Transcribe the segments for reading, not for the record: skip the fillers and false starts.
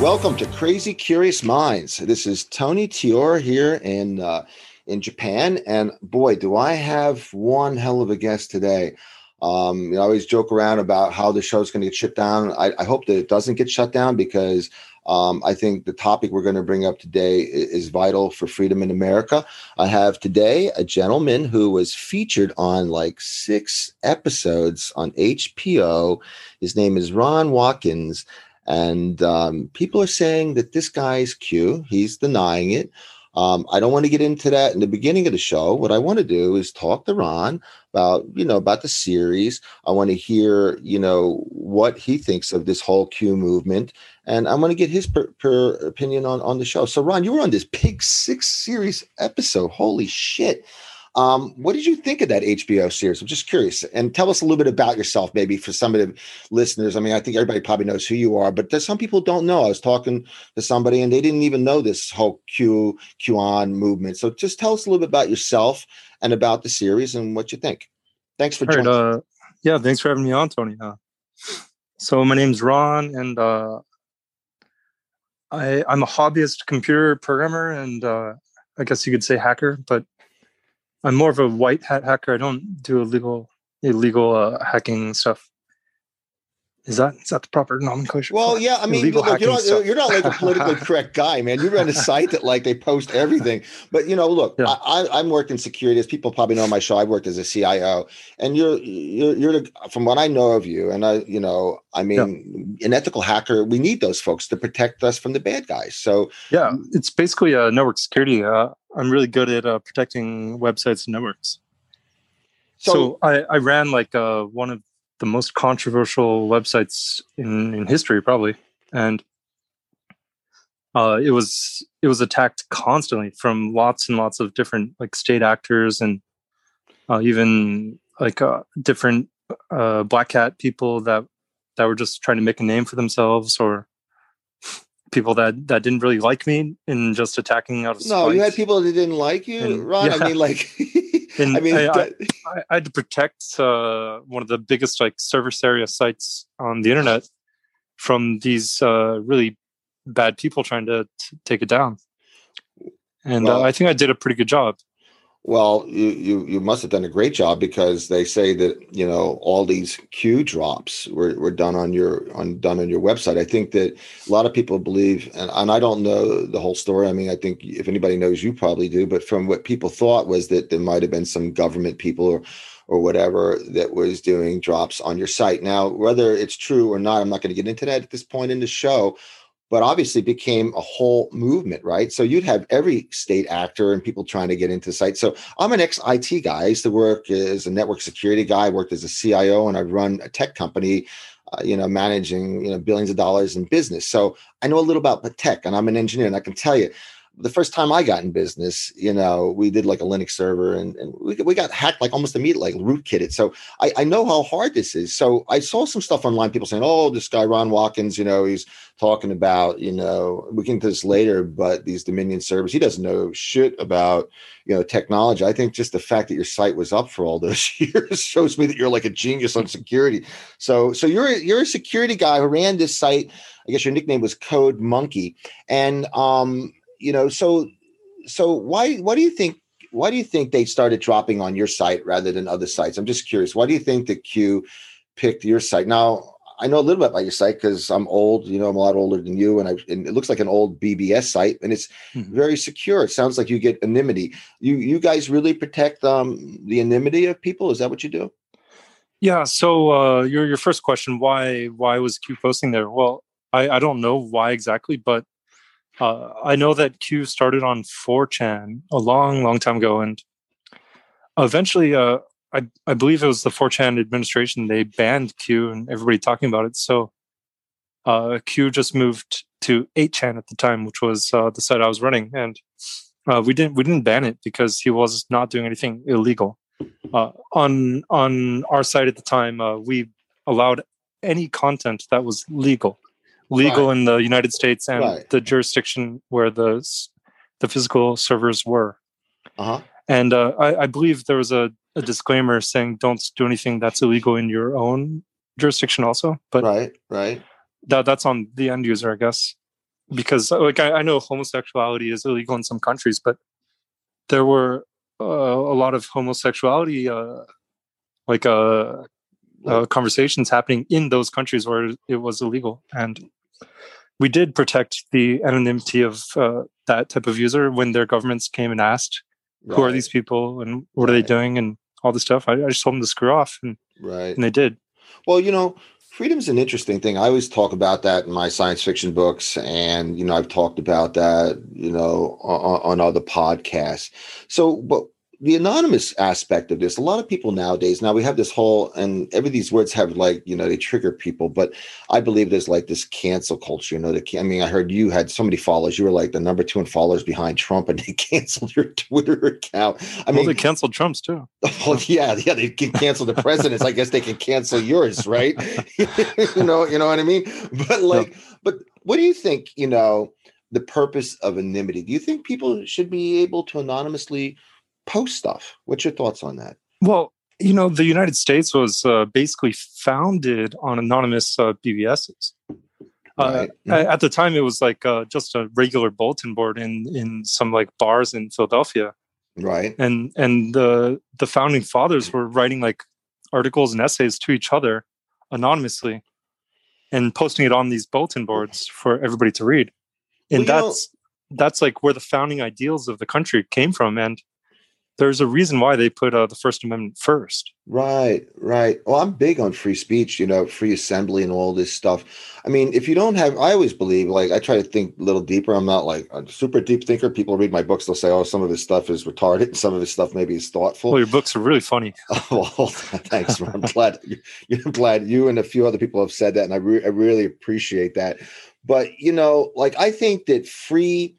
Welcome to Crazy Curious Minds. This is Tony Tior here in Japan, and boy, do I have one hell of a guest today. I always joke around about how the show's going to get shut down. I hope that it doesn't get shut down because I think the topic we're going to bring up today is vital for freedom in America. I have today a gentleman who was featured on like 6 episodes on HBO. His name is Ron Watkins. And people are saying that this guy's Q. He's denying it. I don't want to get into that in the beginning of the show. What I want to do is talk to Ron about the series. I want to hear, what he thinks of this whole Q movement. And I want to get his opinion on the show. So, Ron, you were on this big 6-series episode. Holy shit. What did you think of that HBO series? I'm just curious. And tell us a little bit about yourself, maybe for some of the listeners. I mean, I think everybody probably knows who you are, but there's some people who don't know. I was talking to somebody and they didn't even know this whole QAnon movement. So just tell us a little bit about yourself and about the series and what you think. Thanks for joining. Yeah, thanks for having me on, Tony. So my name's Ron, and I'm a hobbyist computer programmer, and I guess you could say hacker, but I'm more of a white hat hacker. I don't do illegal hacking stuff. Is that the proper nomenclature? Well, yeah. I mean, look, you're not like a politically correct guy, man. You run a site that like they post everything. But look, yeah. I'm working security. As people probably know on my show, I worked as a CIO, and you're from what I know of you, and an ethical hacker. We need those folks to protect us from the bad guys. So yeah, it's basically network security. I'm really good at protecting websites and networks. So I ran like one of the most controversial websites in history, probably, and it was attacked constantly from lots and lots of different like state actors and even like different black hat people that were just trying to make a name for themselves, or people that didn't really like me and just attacking out of spite. No, you had people that didn't like you, Ron. Yeah. I mean, like. I had to protect one of the biggest like service area sites on the internet from these really bad people trying to take it down, and I think I did a pretty good job. Well, you must have done a great job, because they say that all these Q drops were done on your website. I think that a lot of people believe, and I don't know the whole story. I mean, I think if anybody knows, you probably do. But from what people thought was that there might have been some government people or whatever that was doing drops on your site. Now, whether it's true or not, I'm not going to get into that at this point in the show. But obviously became a whole movement, right? So you'd have every state actor and people trying to get into the site. So I'm an ex-IT guy. I used to work as a network security guy. I worked as a CIO, and I run a tech company, managing billions of dollars in business. So I know a little about tech, and I'm an engineer, and I can tell you, the first time I got in business, we did like a Linux server, and we got hacked like almost immediately, like rootkitted. So I know how hard this is. So I saw some stuff online, people saying, oh, this guy, Ron Watkins, he's talking about, we can get into this later, but these Dominion servers, he doesn't know shit about, technology. I think just the fact that your site was up for all those years shows me that you're like a genius on security. So you're a security guy who ran this site. I guess your nickname was Code Monkey. And, so why do you think they started dropping on your site rather than other sites? I'm just curious. Why do you think that Q picked your site? Now, I know a little bit about your site because I'm old, I'm a lot older than you. And it looks like an old BBS site, and it's very secure. It sounds like you get anonymity. You guys really protect the anonymity of people. Is that what you do? Yeah. So your first question, why was Q posting there? Well, I don't know why exactly, but I know that Q started on 4chan a long, long time ago, and eventually, I believe it was the 4chan administration. They banned Q, and everybody talking about it. So Q just moved to 8chan at the time, which was the site I was running, and we didn't ban it because he was not doing anything illegal. On our site at the time, we allowed any content that was legal right. in the United States and right. the jurisdiction where the physical servers were. Uh-huh. And I believe there was a disclaimer saying don't do anything that's illegal in your own jurisdiction also. But right. That's on the end user, I guess. because like I know homosexuality is illegal in some countries, but there were a lot of homosexuality conversations happening in those countries where it was illegal, and we did protect the anonymity of that type of user when their governments came and asked, "Who are these people and what are they doing?" and all this stuff. I just told them to screw off, and they did. Well, freedom's an interesting thing. I always talk about that in my science fiction books, and I've talked about that, on other podcasts. So, but the anonymous aspect of this, a lot of people nowadays, now we have this whole, and these words have they trigger people, but I believe there's like this cancel culture, I heard you had so many followers, you were like the number 2 in followers behind Trump, and they canceled your Twitter account. They canceled Trump's too. Well, yeah, they can cancel the president's. I guess they can cancel yours, right? you know what I mean? But but what do you think, the purpose of anonymity? Do you think people should be able to anonymously post stuff? What's your thoughts on that? Well, the United States was basically founded on anonymous BBSs. Right. At the time, it was like just a regular bulletin board in some like bars in Philadelphia. Right. And the founding fathers were writing like articles and essays to each other anonymously and posting it on these bulletin boards for everybody to read. And that's like where the founding ideals of the country came from. And there's a reason why they put the First Amendment first. Right. Well, I'm big on free speech, free assembly and all this stuff. I mean, if you don't have, I always believe, like, I try to think a little deeper. I'm not like a super deep thinker. People read my books, they'll say, oh, some of this stuff is retarded and some of this stuff maybe is thoughtful. Well, your books are really funny. Well, thanks, man. I'm glad you and a few other people have said that, and I really appreciate that. But, like, I think that free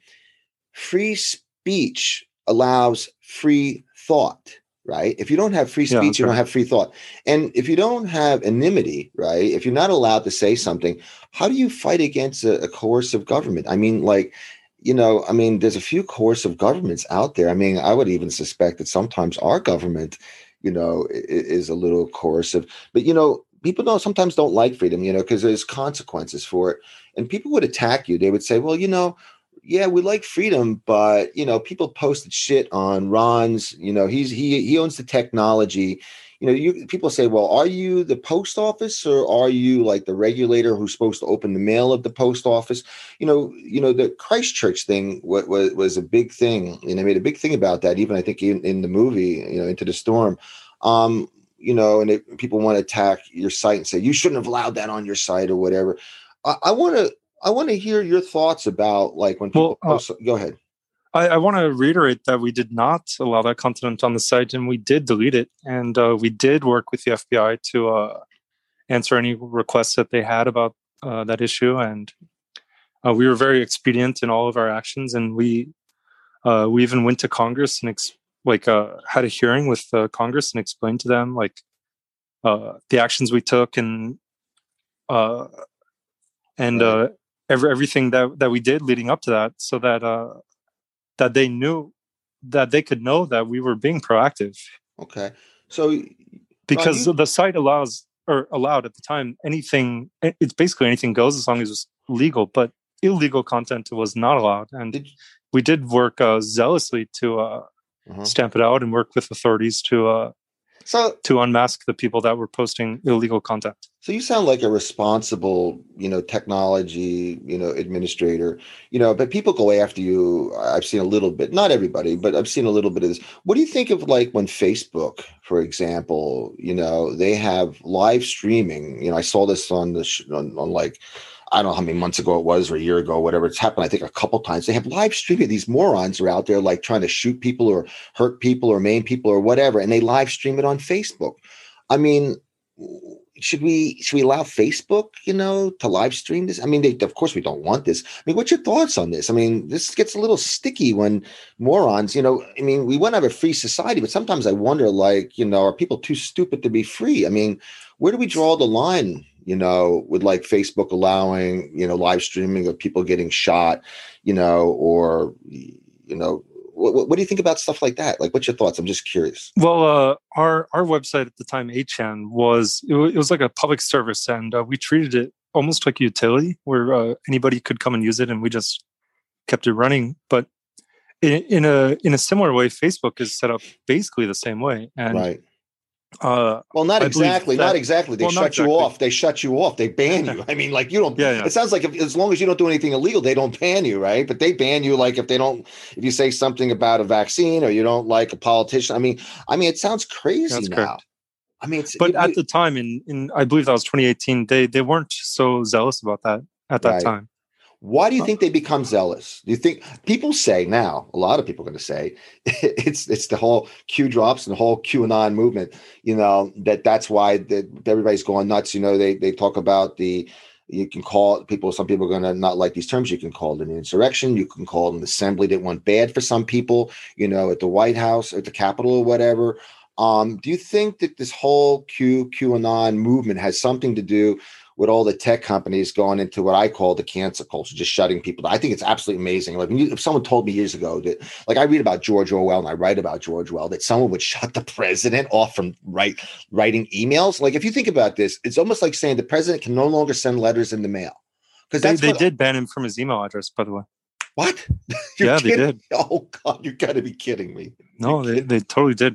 speech allows free thought, right? If you don't have free speech, you don't have free thought. And if you don't have anonymity, right? If you're not allowed to say something, how do you fight against a coercive government? I mean, there's a few coercive governments out there. I mean, I would even suspect that sometimes our government, is a little coercive. But, people sometimes don't like freedom, because there's consequences for it. And people would attack you. They would say, well, yeah, we like freedom, but people posted shit on Ron's. He owns the technology. People say, well, are you the post office or are you like the regulator who's supposed to open the mail of the post office? The Christchurch thing was a big thing, and they made a big thing about that. Even I think in the movie, Into the Storm. And people want to attack your site and say you shouldn't have allowed that on your site or whatever. I want to hear your thoughts about like when people post. Go ahead. I want to reiterate that we did not allow that content on the site, and we did delete it. And we did work with the FBI to answer any requests that they had about that issue. And we were very expedient in all of our actions. And we even went to Congress and had a hearing with Congress and explained to them the actions we took and everything that we did leading up to that, so that they knew, that they could know that we were being proactive. Okay, so because the site allowed at the time anything. It's basically anything goes as long as it's legal, but illegal content was not allowed. And we did work zealously to stamp it out and work with authorities to unmask the people that were posting illegal content. So you sound like a responsible, technology, administrator, but people go after you. I've seen a little bit, not everybody, but I've seen a little bit of this. What do you think of like when Facebook, for example, they have live streaming? I saw this on like, I don't know how many months ago it was or a year ago, whatever. It's happened, I think, a couple times. They have live streaming. These morons are out there like trying to shoot people or hurt people or maim people or whatever, and they live stream it on Facebook. I mean, should we allow Facebook, to live stream this? I mean, of course we don't want this. I mean, what's your thoughts on this? I mean, this gets a little sticky when morons, I mean, we want to have a free society, but sometimes I wonder, are people too stupid to be free? I mean, where do we draw the line? With like Facebook allowing, live streaming of people getting shot, or, what do you think about stuff like that? Like, what's your thoughts? I'm just curious. Well, our website at the time, 8chan, it was like a public service, and we treated it almost like a utility where anybody could come and use it, and we just kept it running. But in a similar way, Facebook is set up basically the same way. And right. well, not exactly. Not exactly. They shut you off. They shut you off. They ban you. I mean, like you don't. Yeah. It sounds like as long as you don't do anything illegal, they don't ban you, right? But they ban you like if you say something about a vaccine or you don't like a politician. I mean, it sounds crazy That's now. correct. I mean, at the time in I believe that was 2018. They weren't so zealous about that at that time. Why do you think they become zealous? Do you think people say now? A lot of people are going to say it's the whole Q drops and the whole QAnon movement. You know that's why everybody's going nuts. You know they talk about you can call people. Some people are going to not like these terms. You can call it an insurrection. You can call it an assembly that went bad for some people. You know, at the White House, at the Capitol, or whatever. Do you think that this whole QAnon movement has something to do with all the tech companies going into what I call the cancel culture, just shutting people down? I think it's absolutely amazing. Like if someone told me years ago that, like I read about George Orwell and I write about George Orwell, that someone would shut the president off from writing emails. Like if you think about this, it's almost like saying the president can no longer send letters in the mail. Because they did ban him from his email address, by the way. What? Yeah, they did. Oh God, you got to be kidding me. No, they totally did.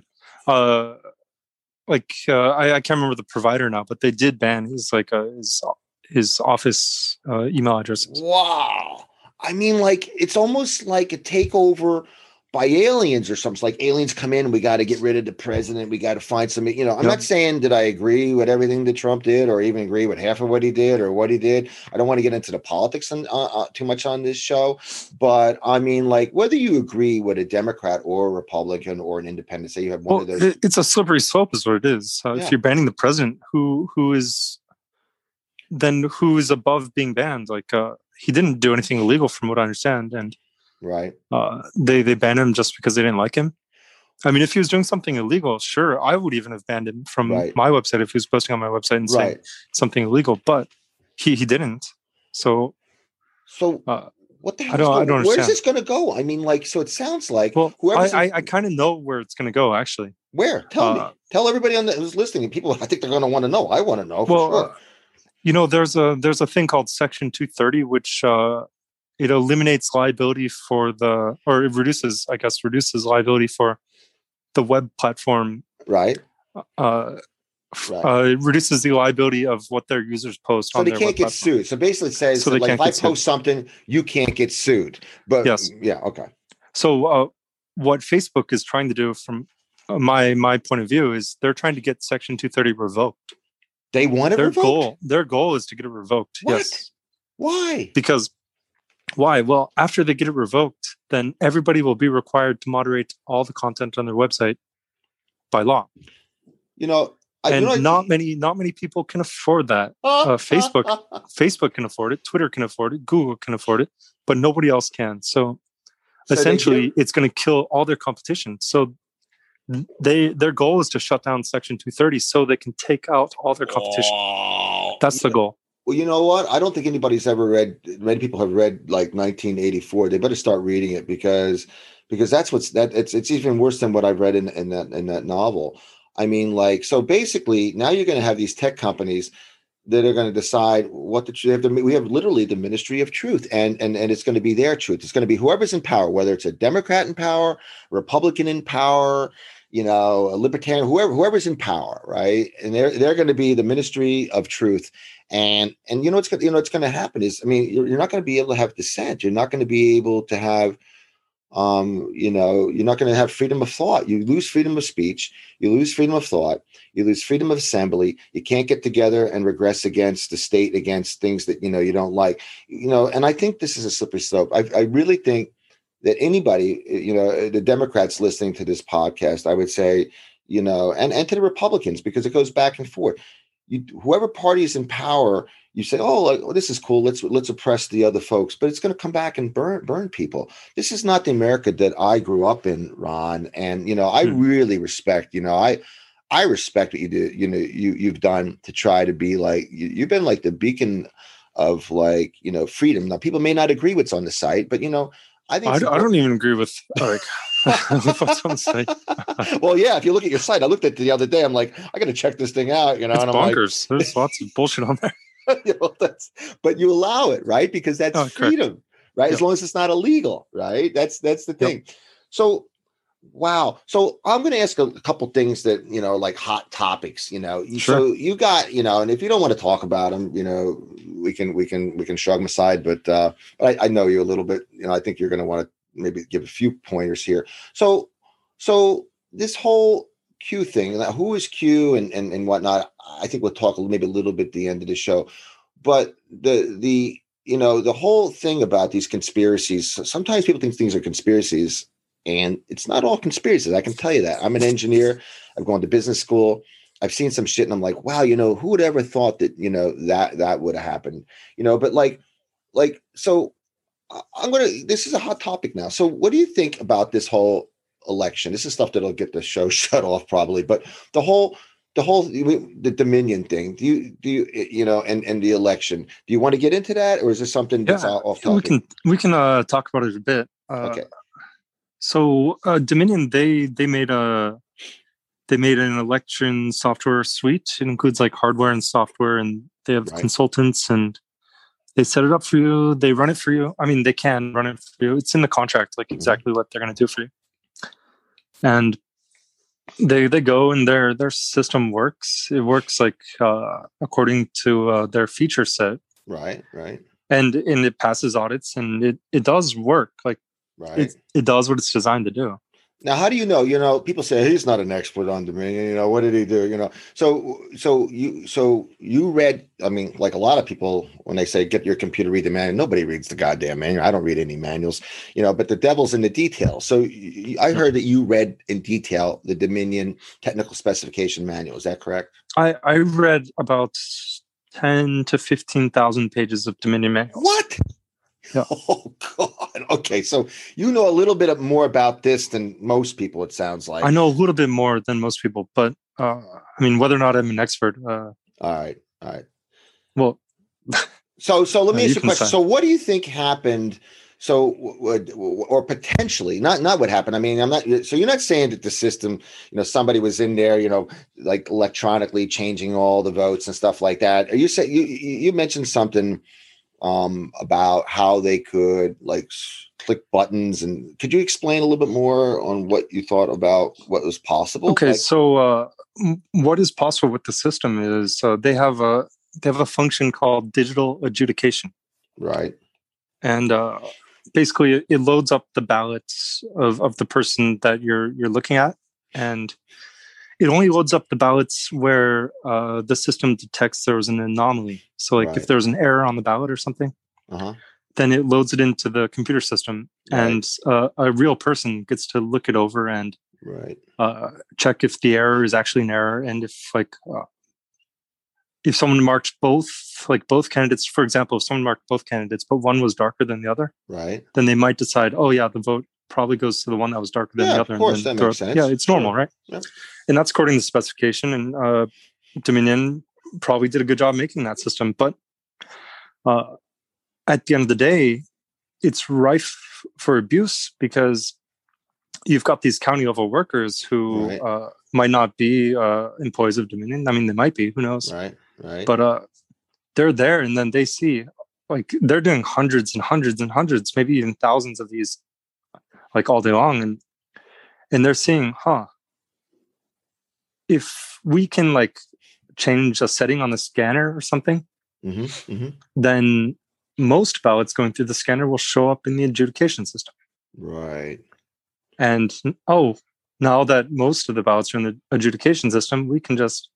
I can't remember the provider now, but they did ban his office email addresses. Wow. I mean, like it's almost like a takeover by aliens or something. It's like aliens come in and we got to get rid of the president. We got to find some, I'm not saying that I agree with everything that Trump did or even agree with half of what he did or what he did. I don't want to get into the politics too much on this show, but I mean, like whether you agree with a Democrat or a Republican or an independent, say you have one of those. It's a slippery slope is what it is. If you're banning the president, who is above being banned? Like he didn't do anything illegal from what I understand. And right. They banned him just because they didn't like him. I mean, if he was doing something illegal, sure, I would even have banned him from my website if he was posting on my website and saying something illegal. But he didn't. So what the hell? I don't understand. Where's this going to go? I mean, like, so it sounds like. Well, I kind of know where it's going to go. Actually, where? Tell me. Tell everybody who's listening. People, I think they're going to want to know. I want to know for sure. There's a thing called Section 230, which it eliminates liability it reduces liability for the web platform. Right. It reduces the liability of what their users post. So they can't get sued. So basically, it says that, like if I post something, you can't get sued. But yes, yeah, okay. So what Facebook is trying to do, from my point of view, is they're trying to get Section 230 revoked. They want it revoked? Their goal is to get it revoked. What? Yes. Why? Because why? Well, after they get it revoked, then everybody will be required to moderate all the content on their website by law. Not many people can afford that. Facebook can afford it. Twitter can afford it. Google can afford it, but nobody else can. So essentially, it's going to kill all their competition. So their goal is to shut down Section 230 so they can take out all their competition. That's the goal. Well, you know what? I don't think anybody's ever read. Many people have read like 1984. They better start reading it because that's it's even worse than what I've read in that novel. I mean, like, so basically now you're going to have these tech companies that are going to decide what we have literally the Ministry of Truth, and it's going to be their truth. It's going to be whoever's in power, whether it's a Democrat in power, Republican in power, a libertarian, whoever's in power, right? And they're going to be the Ministry of Truth. And what's going to happen is, I mean, you're not going to be able to have dissent. You're not going to be able to have, you're not going to have freedom of thought. You lose freedom of speech. You lose freedom of thought. You lose freedom of assembly. You can't get together and regress against the state, against things that, you don't like, and I think this is a slippery slope. I really think that anybody, the Democrats listening to this podcast, I would say, and to the Republicans, because it goes back and forth. Whoever party is in power, you say, this is cool. Let's oppress the other folks, but it's going to come back and burn people. This is not the America that I grew up in, Ron. And I really respect. I respect what you do. You've done to try to be like you've been like the beacon of freedom. Now, people may not agree what's on the site, but I think I don't even agree with what's on the site. Well, yeah, if you look at your site, I looked at it the other day. I'm like, I got to check this thing out. It's bonkers. There's lots of bullshit on there. But you allow it, right? Because that's Oh, correct. freedom, right? As Yep. long as it's not illegal, right? That's the Yep. thing. So wow. So I'm going to ask a couple things that, like hot topics, Sure. so you got, and if you don't want to talk about them, we can shrug them aside, but I know you a little bit, I think you're going to want to maybe give a few pointers here. So this whole Q thing, who is Q and whatnot, I think we'll talk maybe a little bit at the end of the show, but the whole thing about these conspiracies, sometimes people think things are conspiracies. And it's not all conspiracies. I can tell you that. I'm an engineer. I've gone to business school. I've seen some shit, and I'm like, wow, who would ever thought that, that would have happened, but so I'm gonna. This is a hot topic now. So, what do you think about this whole election? This is stuff that'll get the show shut off probably, but the Dominion thing. And the election. Do you want to get into that, or is this something that's off topic? We can talk about it a bit. Okay. So Dominion, they made an election software suite. It includes like hardware and software, and they have consultants, and they set it up for you. They run it for you. I mean, they can run it for you. It's in the contract, like exactly what they're going to do for you. And they go, and their system works. It works like according to their feature set. Right. And it passes audits, and it does work. Like. Right. It does what it's designed to do. Now, how do you know? People say he's not an expert on Dominion. What did he do? So you read. I mean, like a lot of people, when they say get your computer, read the manual. Nobody reads the goddamn manual. I don't read any manuals. But the devil's in the details. So I heard that you read in detail the Dominion technical specification manual. Is that correct? I read about 10 to 15,000 pages of Dominion manuals. What? Yeah. Oh God. Okay, so you know a little bit more about this than most people. It sounds like I know a little bit more than most people, but I mean, whether or not I'm an expert. All right. Well, so let me ask you a question. So, what do you think happened? So, or potentially not what happened. I mean, I'm not. So you're not saying that the system, somebody was in there, like electronically changing all the votes and stuff like that. Are you saying you mentioned something? About how they could like click buttons, and could you explain a little bit more on what you thought about what was possible? Okay, so what is possible with the system is they have a function called digital adjudication, right? And basically, it loads up the ballots of the person that you're looking at, and it only loads up the ballots where the system detects there was an anomaly. So, like if there's an error on the ballot or something, then it loads it into the computer system, and a real person gets to look it over and check if the error is actually an error, and if someone marked both candidates, for example, if someone marked both candidates, but one was darker than the other, then they might decide, oh yeah, the vote probably goes to the one that was darker than the other. Of course, that makes sense. Yeah, it's normal, right? Yep. And that's according to the specification. And Dominion probably did a good job making that system. But at the end of the day, it's rife for abuse because you've got these county level workers who might not be employees of Dominion. I mean, they might be. Who knows? Right. But they're there, and then they see like they're doing hundreds and hundreds and hundreds, maybe even thousands of these, like all day long, and they're seeing, if we can like change a setting on the scanner or something, then most ballots going through the scanner will show up in the adjudication system. Right. And now that most of the ballots are in the adjudication system, we can just,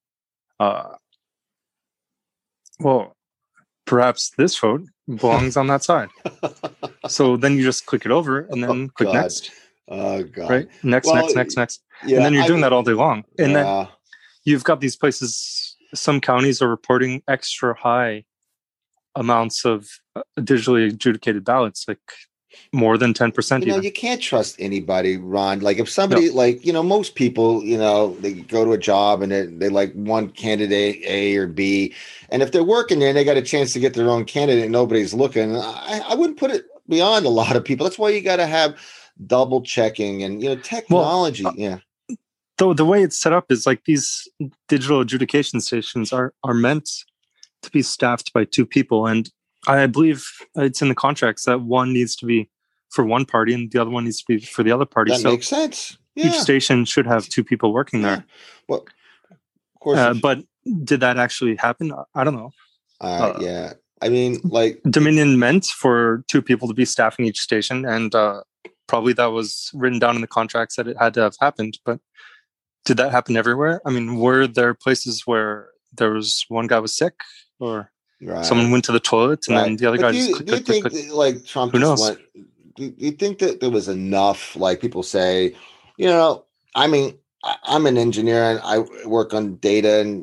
perhaps this vote belongs on that side. So then you just click it over and then click next. Oh God. Right? Next. Yeah, and then you're doing that all day long. And then you've got these places, some counties are reporting extra high amounts of digitally adjudicated ballots, like more than 10%. You can't trust anybody, Ron. Like if somebody most people, they go to a job and they like one candidate A or B. And if they're working there and they got a chance to get their own candidate and nobody's looking, I wouldn't put it beyond a lot of people. That's why you got to have double checking and, technology. The way it's set up is like these digital adjudication stations are meant to be staffed by two people, and I believe it's in the contracts that one needs to be for one party and the other one needs to be for the other party. That So makes sense. each Yeah. station should have two people working Yeah. there. Well, of course. But did that actually happen? I don't know. Yeah. I mean, like Dominion meant for two people to be staffing each station, and probably that was written down in the contracts that it had to have happened. But did that happen everywhere? I mean, were there places where there was one guy was sick, or someone went to the toilet, and then the other guy just do you think like Trump just went? Do you think that there was enough? Like people say, you know, I mean, I'm an engineer and I work on data, and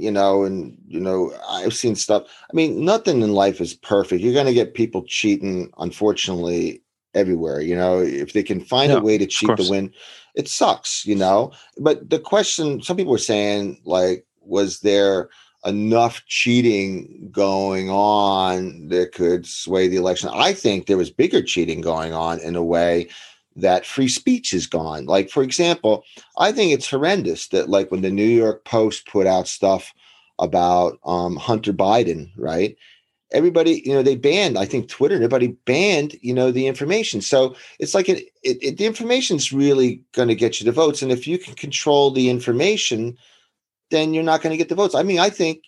I've seen stuff. I mean, nothing in life is perfect. You're going to get people cheating, unfortunately, everywhere. If they can find a way to cheat to win, it sucks. But the question, some people were saying, like, was there enough cheating going on that could sway the election? I think there was bigger cheating going on in a way that free speech is gone. Like, for example, I think it's horrendous that, like, when the New York Post put out stuff about Hunter Biden, right? Everybody, they banned, I think Twitter, everybody banned, the information. So it's like the information's really going to get you the votes. And if you can control the information, then you're not going to get the votes. I mean, I think,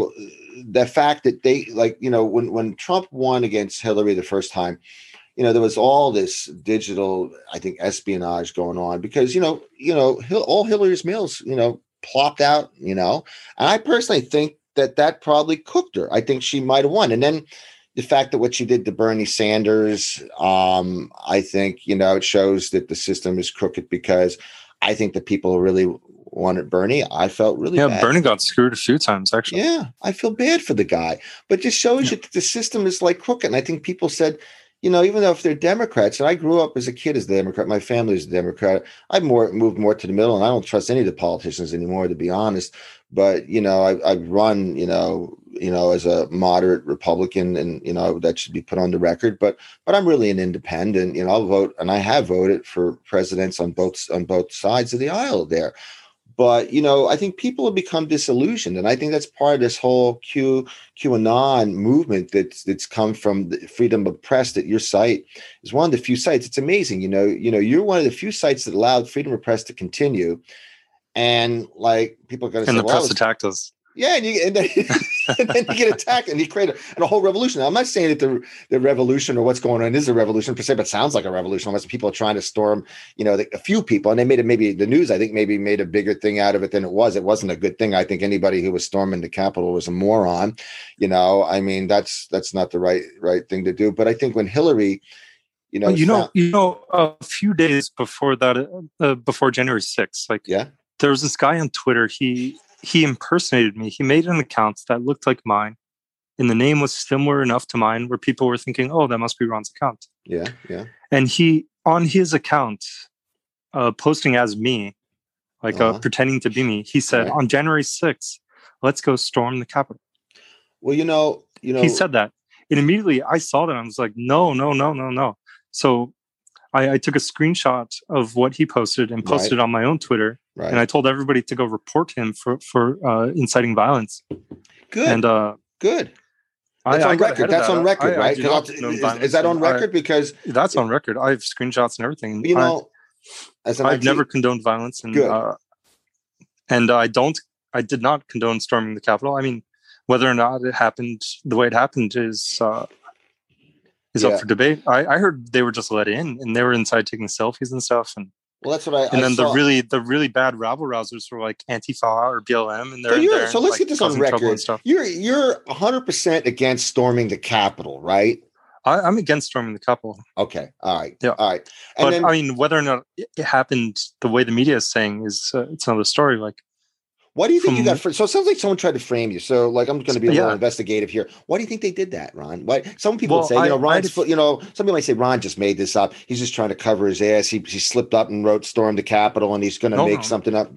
the fact that they, like, when Trump won against Hillary the first time, there was all this digital, I think, espionage going on because, all Hillary's mails, plopped out, and I personally think that probably cooked her. I think she might have won. And then the fact that what she did to Bernie Sanders, I think, it shows that the system is crooked because I think that people really wanted Bernie. I felt really bad. Bernie got screwed a few times, actually. Yeah, I feel bad for the guy. But it just shows you that the system is like crooked. And I think people said, even though if they're Democrats, and I grew up as a kid as a Democrat, my family is a Democrat, I've moved more to the middle, and I don't trust any of the politicians anymore, to be honest. But, I've run, as a moderate Republican, and, that should be put on the record. But I'm really an independent. I'll vote, and I have voted for presidents on both sides of the aisle there. But, I think people have become disillusioned. And I think that's part of this whole QAnon movement that's come from the freedom of press. That your site is one of the few sites. It's amazing. You're one of the few sites that allowed freedom of press to continue. And, like, people are going to say, and the press attacked us. Yeah, and then you get attacked, and you create a whole revolution. Now, I'm not saying that the revolution or what's going on is a revolution per se, but it sounds like a revolution. Unless people are trying to storm, a few people, and they made it. Maybe the news, I think, maybe made a bigger thing out of it than it was. It wasn't a good thing. I think anybody who was storming the Capitol was a moron. I mean, that's not the right thing to do. But I think when Hillary, a few days before that, before January 6th, there was this guy on Twitter. He impersonated me. He made an account that looked like mine, and the name was similar enough to mine where people were thinking, "Oh, that must be Ron's account." Yeah. And he, on his account, posting as me, pretending to be me, he said, "On January 6th, let's go storm the Capitol." Well, he said that, and immediately I saw that. I was like, "No." So I took a screenshot of what he posted and posted it on my own Twitter. Right. And I told everybody to go report him for inciting violence. Good. And good. That's on record. That's on record, right? Is that on record? Because that's on record. I have screenshots and everything. I've never condoned violence, and I did not condone storming the Capitol. I mean, whether or not it happened the way it happened is up for debate. I heard they were just let in, and they were inside taking selfies and stuff, and. Well, that's what And then the really bad rabble rousers were like Antifa or BLM, and so let's get this on record. You're 100% against storming the Capitol, right? I'm against storming the Capitol. Okay, all right, yeah, all right. And I mean, whether or not it happened the way the media is saying is it's another story. Like, why do you think you got? So it sounds like someone tried to frame you. So, like, I'm going to be a little investigative here. Why do you think they did that, Ron? Why? Some people would say, Ron's. Some people might say Ron just made this up. He's just trying to cover his ass. He slipped up and wrote "storm the Capitol" and he's going to make something up.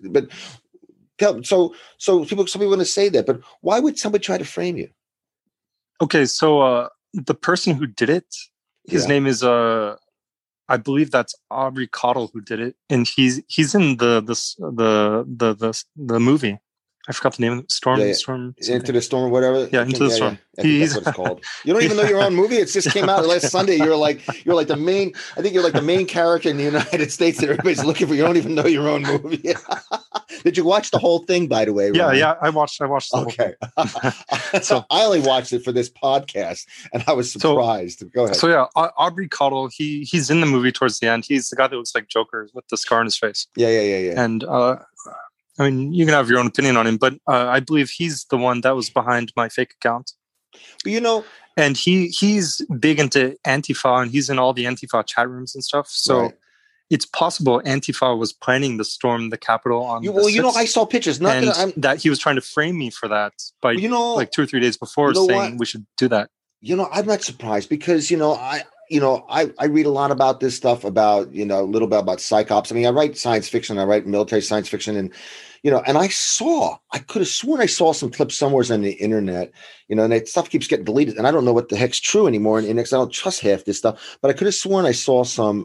So some people want to say that, but why would somebody try to frame you? Okay, so the person who did it, his name is I believe that's Aubrey Cottle who did it, and he's in the movie. I forgot the name of it. Storm. Storm. Into Something. the Storm or whatever. Yeah, Into the Storm. I think that's what it's called. You don't even know your own movie. It just came out last Sunday. You're like the main. I think you're like the main character in the United States that everybody's looking for. You don't even know your own movie. Did you watch the whole thing, by the way, Ryan? Yeah. I watched the whole thing. So I only watched it for this podcast, and I was surprised. Go ahead. So yeah, Aubrey Cottle. He's in the movie towards the end. He's the guy that looks like Joker with the scar on his face. Yeah. And I mean, you can have your own opinion on him, but I believe he's the one that was behind my fake account. And he's big into Antifa, and he's in all the Antifa chat rooms and stuff. So it's possible Antifa was planning to storm the Capitol on. I saw pictures. That he was trying to frame me for that by like 2 or 3 days before, saying we should do that. I'm not surprised because I read a lot about this stuff about, a little bit about psyops. I mean, I write science fiction, I write military science fiction, and, and I could have sworn I saw some clips somewhere on the internet, and that stuff keeps getting deleted. And I don't know what the heck's true anymore. And I don't trust half this stuff, but I could have sworn I saw some,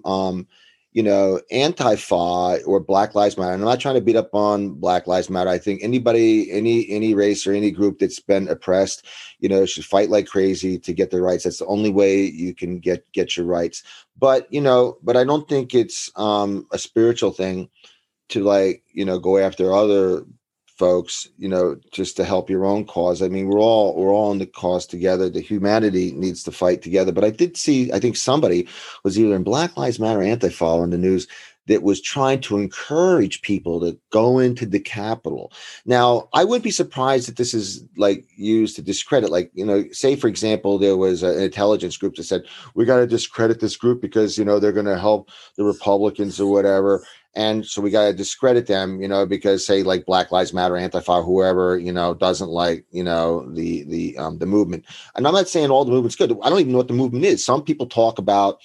Antifa or Black Lives Matter. And I'm not trying to beat up on Black Lives Matter. I think anybody, any race or any group that's been oppressed, should fight like crazy to get their rights. That's the only way you can get your rights. But, but I don't think it's a spiritual thing to go after other folks, just to help your own cause. I mean, we're all in the cause together. The humanity needs to fight together. But I think somebody was either in Black Lives Matter or Antifa in the news that was trying to encourage people to go into the Capitol. Now, I wouldn't be surprised if this is used to discredit, say, for example, there was an intelligence group that said, we got to discredit this group because, they're going to help the Republicans or whatever. And so we got to discredit them, because say like Black Lives Matter, Antifa, whoever, doesn't like, the movement. And I'm not saying all the movement's good. I don't even know what the movement is. Some people talk about,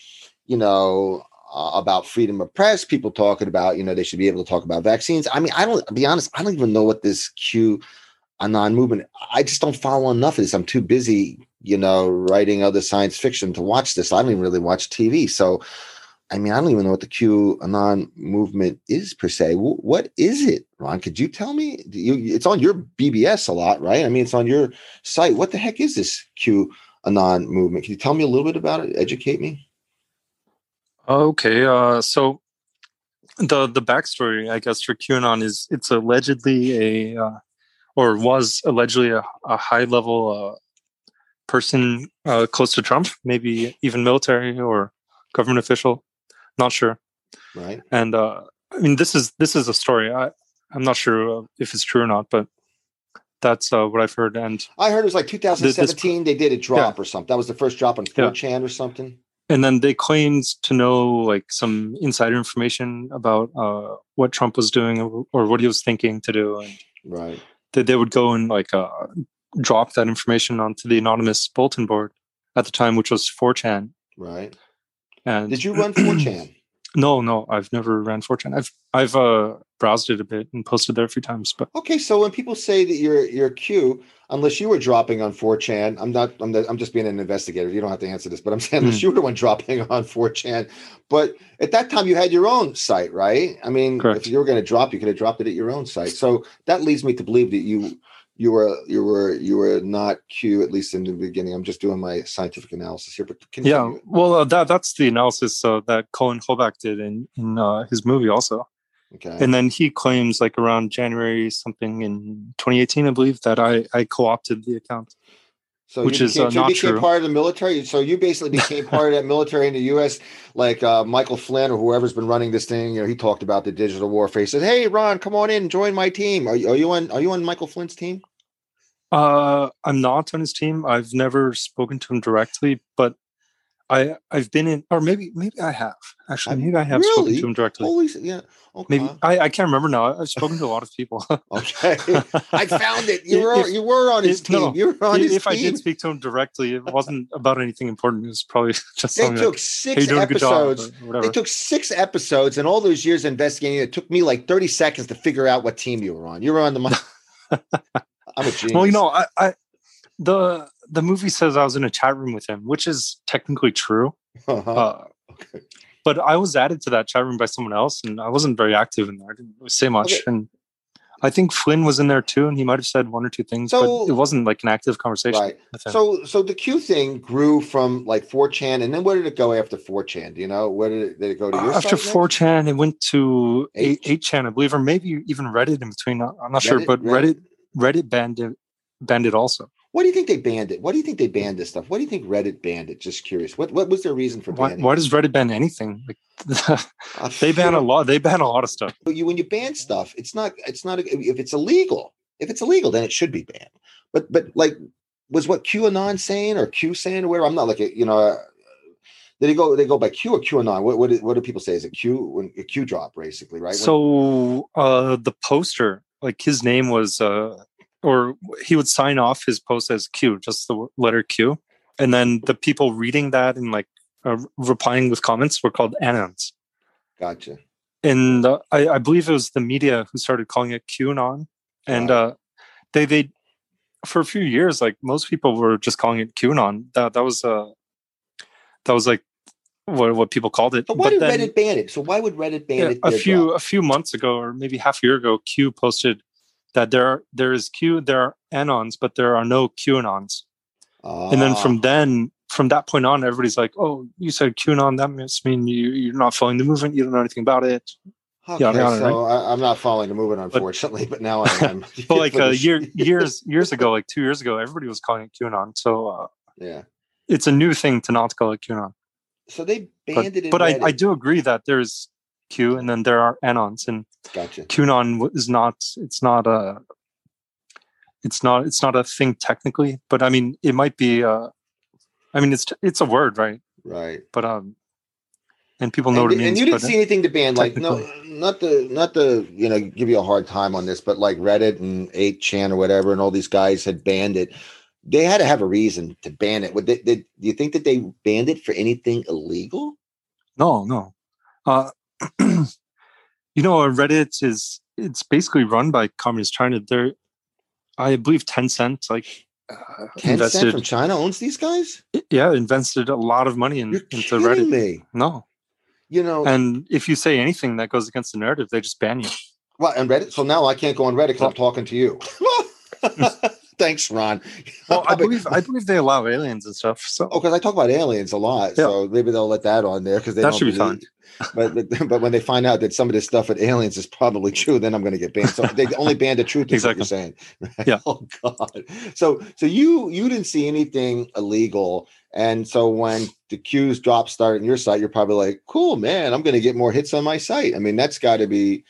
about freedom of press, people talking about, they should be able to talk about vaccines. I mean, I'll be honest, I don't even know what this QAnon movement, I just don't follow enough of this. I'm too busy, writing other science fiction to watch this. I don't even really watch TV. So, I mean, I don't even know what the QAnon movement is per se. What is it, Ron? Could you tell me? It's on your BBS a lot, right? I mean, it's on your site. What the heck is this QAnon movement? Can you tell me a little bit about it? Educate me. Okay. So the backstory, I guess, for QAnon is it's allegedly was allegedly a high level person close to Trump, maybe even military or government official. Not sure. Right. And I mean, this is a story. I'm not sure if it's true or not, but that's what I've heard. And I heard it was like 2017. They did a drop or something. That was the first drop on 4chan or something. And then they claimed to know some insider information about what Trump was doing or what he was thinking to do. And right. That they would go and drop that information onto the anonymous bulletin board at the time, which was 4chan. Right. And did you run 4chan? No, I've never ran 4chan. I've browsed it a bit and posted there a few times. But okay, so when people say that you're Q, unless you were dropping on 4chan, I'm just being an investigator. You don't have to answer this, but I'm saying unless you were the one dropping on 4chan. But at that time, you had your own site, right? I mean, correct. If you were going to drop, you could have dropped it at your own site. So that leads me to believe that you were not Q, at least in the beginning. I'm just doing my scientific analysis here, but continue. Well, that's the analysis that Colin Hobach did in his movie also. Okay. And then he claims around January something in 2018, I believe, that I co-opted the account. So which is not you became true. Part of the military. So you basically became part of that military in the U.S. Like Michael Flynn or whoever's been running this thing. He talked about the digital warfare. He said, "Hey, Ron, come on in, join my team." Are you on Michael Flynn's team? I'm not on his team. I've never spoken to him directly, but I've been in, or maybe I have actually. Maybe I have spoken to him directly. Holy, yeah. Okay. Maybe I can't remember now. I've spoken to a lot of people. Okay, I found it. You were on his team. No, you were on his if team. I did speak to him directly, it wasn't about anything important. It was probably just they something took 6 episodes. They took 6 episodes, and all those years investigating. It took me 30 seconds to figure out what team you were on. You were on the. I'm a genius. Well, I the movie says I was in a chat room with him, which is technically true. Okay. But I was added to that chat room by someone else, and I wasn't very active in there. I didn't really say much. Okay. And I think Flynn was in there too, and he might have said one or two things, but it wasn't like an active conversation. Right. So the Q thing grew from like 4chan, and then where did it go after 4chan? Do you know where did it go to? Your after site 4chan, it went to 8chan, I believe, or maybe even Reddit in between. I'm not sure, but Reddit banned it also. What do you think they banned it? What do you think they banned this stuff? What do you think Reddit banned it? Just curious. What was their reason for banning? Why does Reddit ban anything? Like, they ban a lot. They ban a lot of stuff. When you ban stuff, it's not. If it's illegal, then it should be banned. But like, was what QAnon saying or Q saying or whatever? I'm not like Did they go by Q or QAnon? What do people say? Is it Q? A Q drop, basically, right? So the poster, like his name was. Or he would sign off his post as Q, just the letter Q. And then the people reading that and like replying with comments were called anons. Gotcha. And I believe it was the media who started calling it QAnon. And they for a few years, like most people were just calling it QAnon. That was like what people called it. But why did Reddit ban it? So why would Reddit ban it? A few months ago, or maybe half a year ago, Q posted that there is Q, there are anons, but there are no QAnons. And then from that point on, everybody's like, "Oh, you said QAnon, that must mean you're not following the movement. You don't know anything about it." Okay, so right? I'm not following the movement, unfortunately, but now I am. But like years ago, like 2 years ago, everybody was calling it QAnon. So it's a new thing to not call it QAnon. So they banned it. But I do agree that there's Q, and then there are anons, and gotcha. QAnon is not. It's not a thing technically, but I mean, it might be. I mean, it's a word, right? Right. But and people know what it means. And you didn't see anything to ban, like not to give you a hard time on this, but like Reddit and 8chan or whatever, and all these guys had banned it. They had to have a reason to ban it. Do you think that they banned it for anything illegal? No. Reddit it's basically run by Communist China. I believe Tencent, like Tencent from China owns these guys. Yeah, invested a lot of money into Reddit. Me. No, and if you say anything that goes against the narrative, they just ban you. Well, and Reddit. So now I can't go on Reddit because I'm talking to you. Thanks, Ron. Well, I believe they allow aliens and stuff. So, because I talk about aliens a lot, so maybe they'll let that on there because that should be fun. But when they find out that some of this stuff with aliens is probably true, then I'm going to get banned. So they only banned the truth. Is exactly what you're saying. Right? Yeah. Oh God. So you didn't see anything illegal, and so when the Q's drop started on your site, you're probably like, "Cool, man, I'm going to get more hits on my site." I mean, that's got to be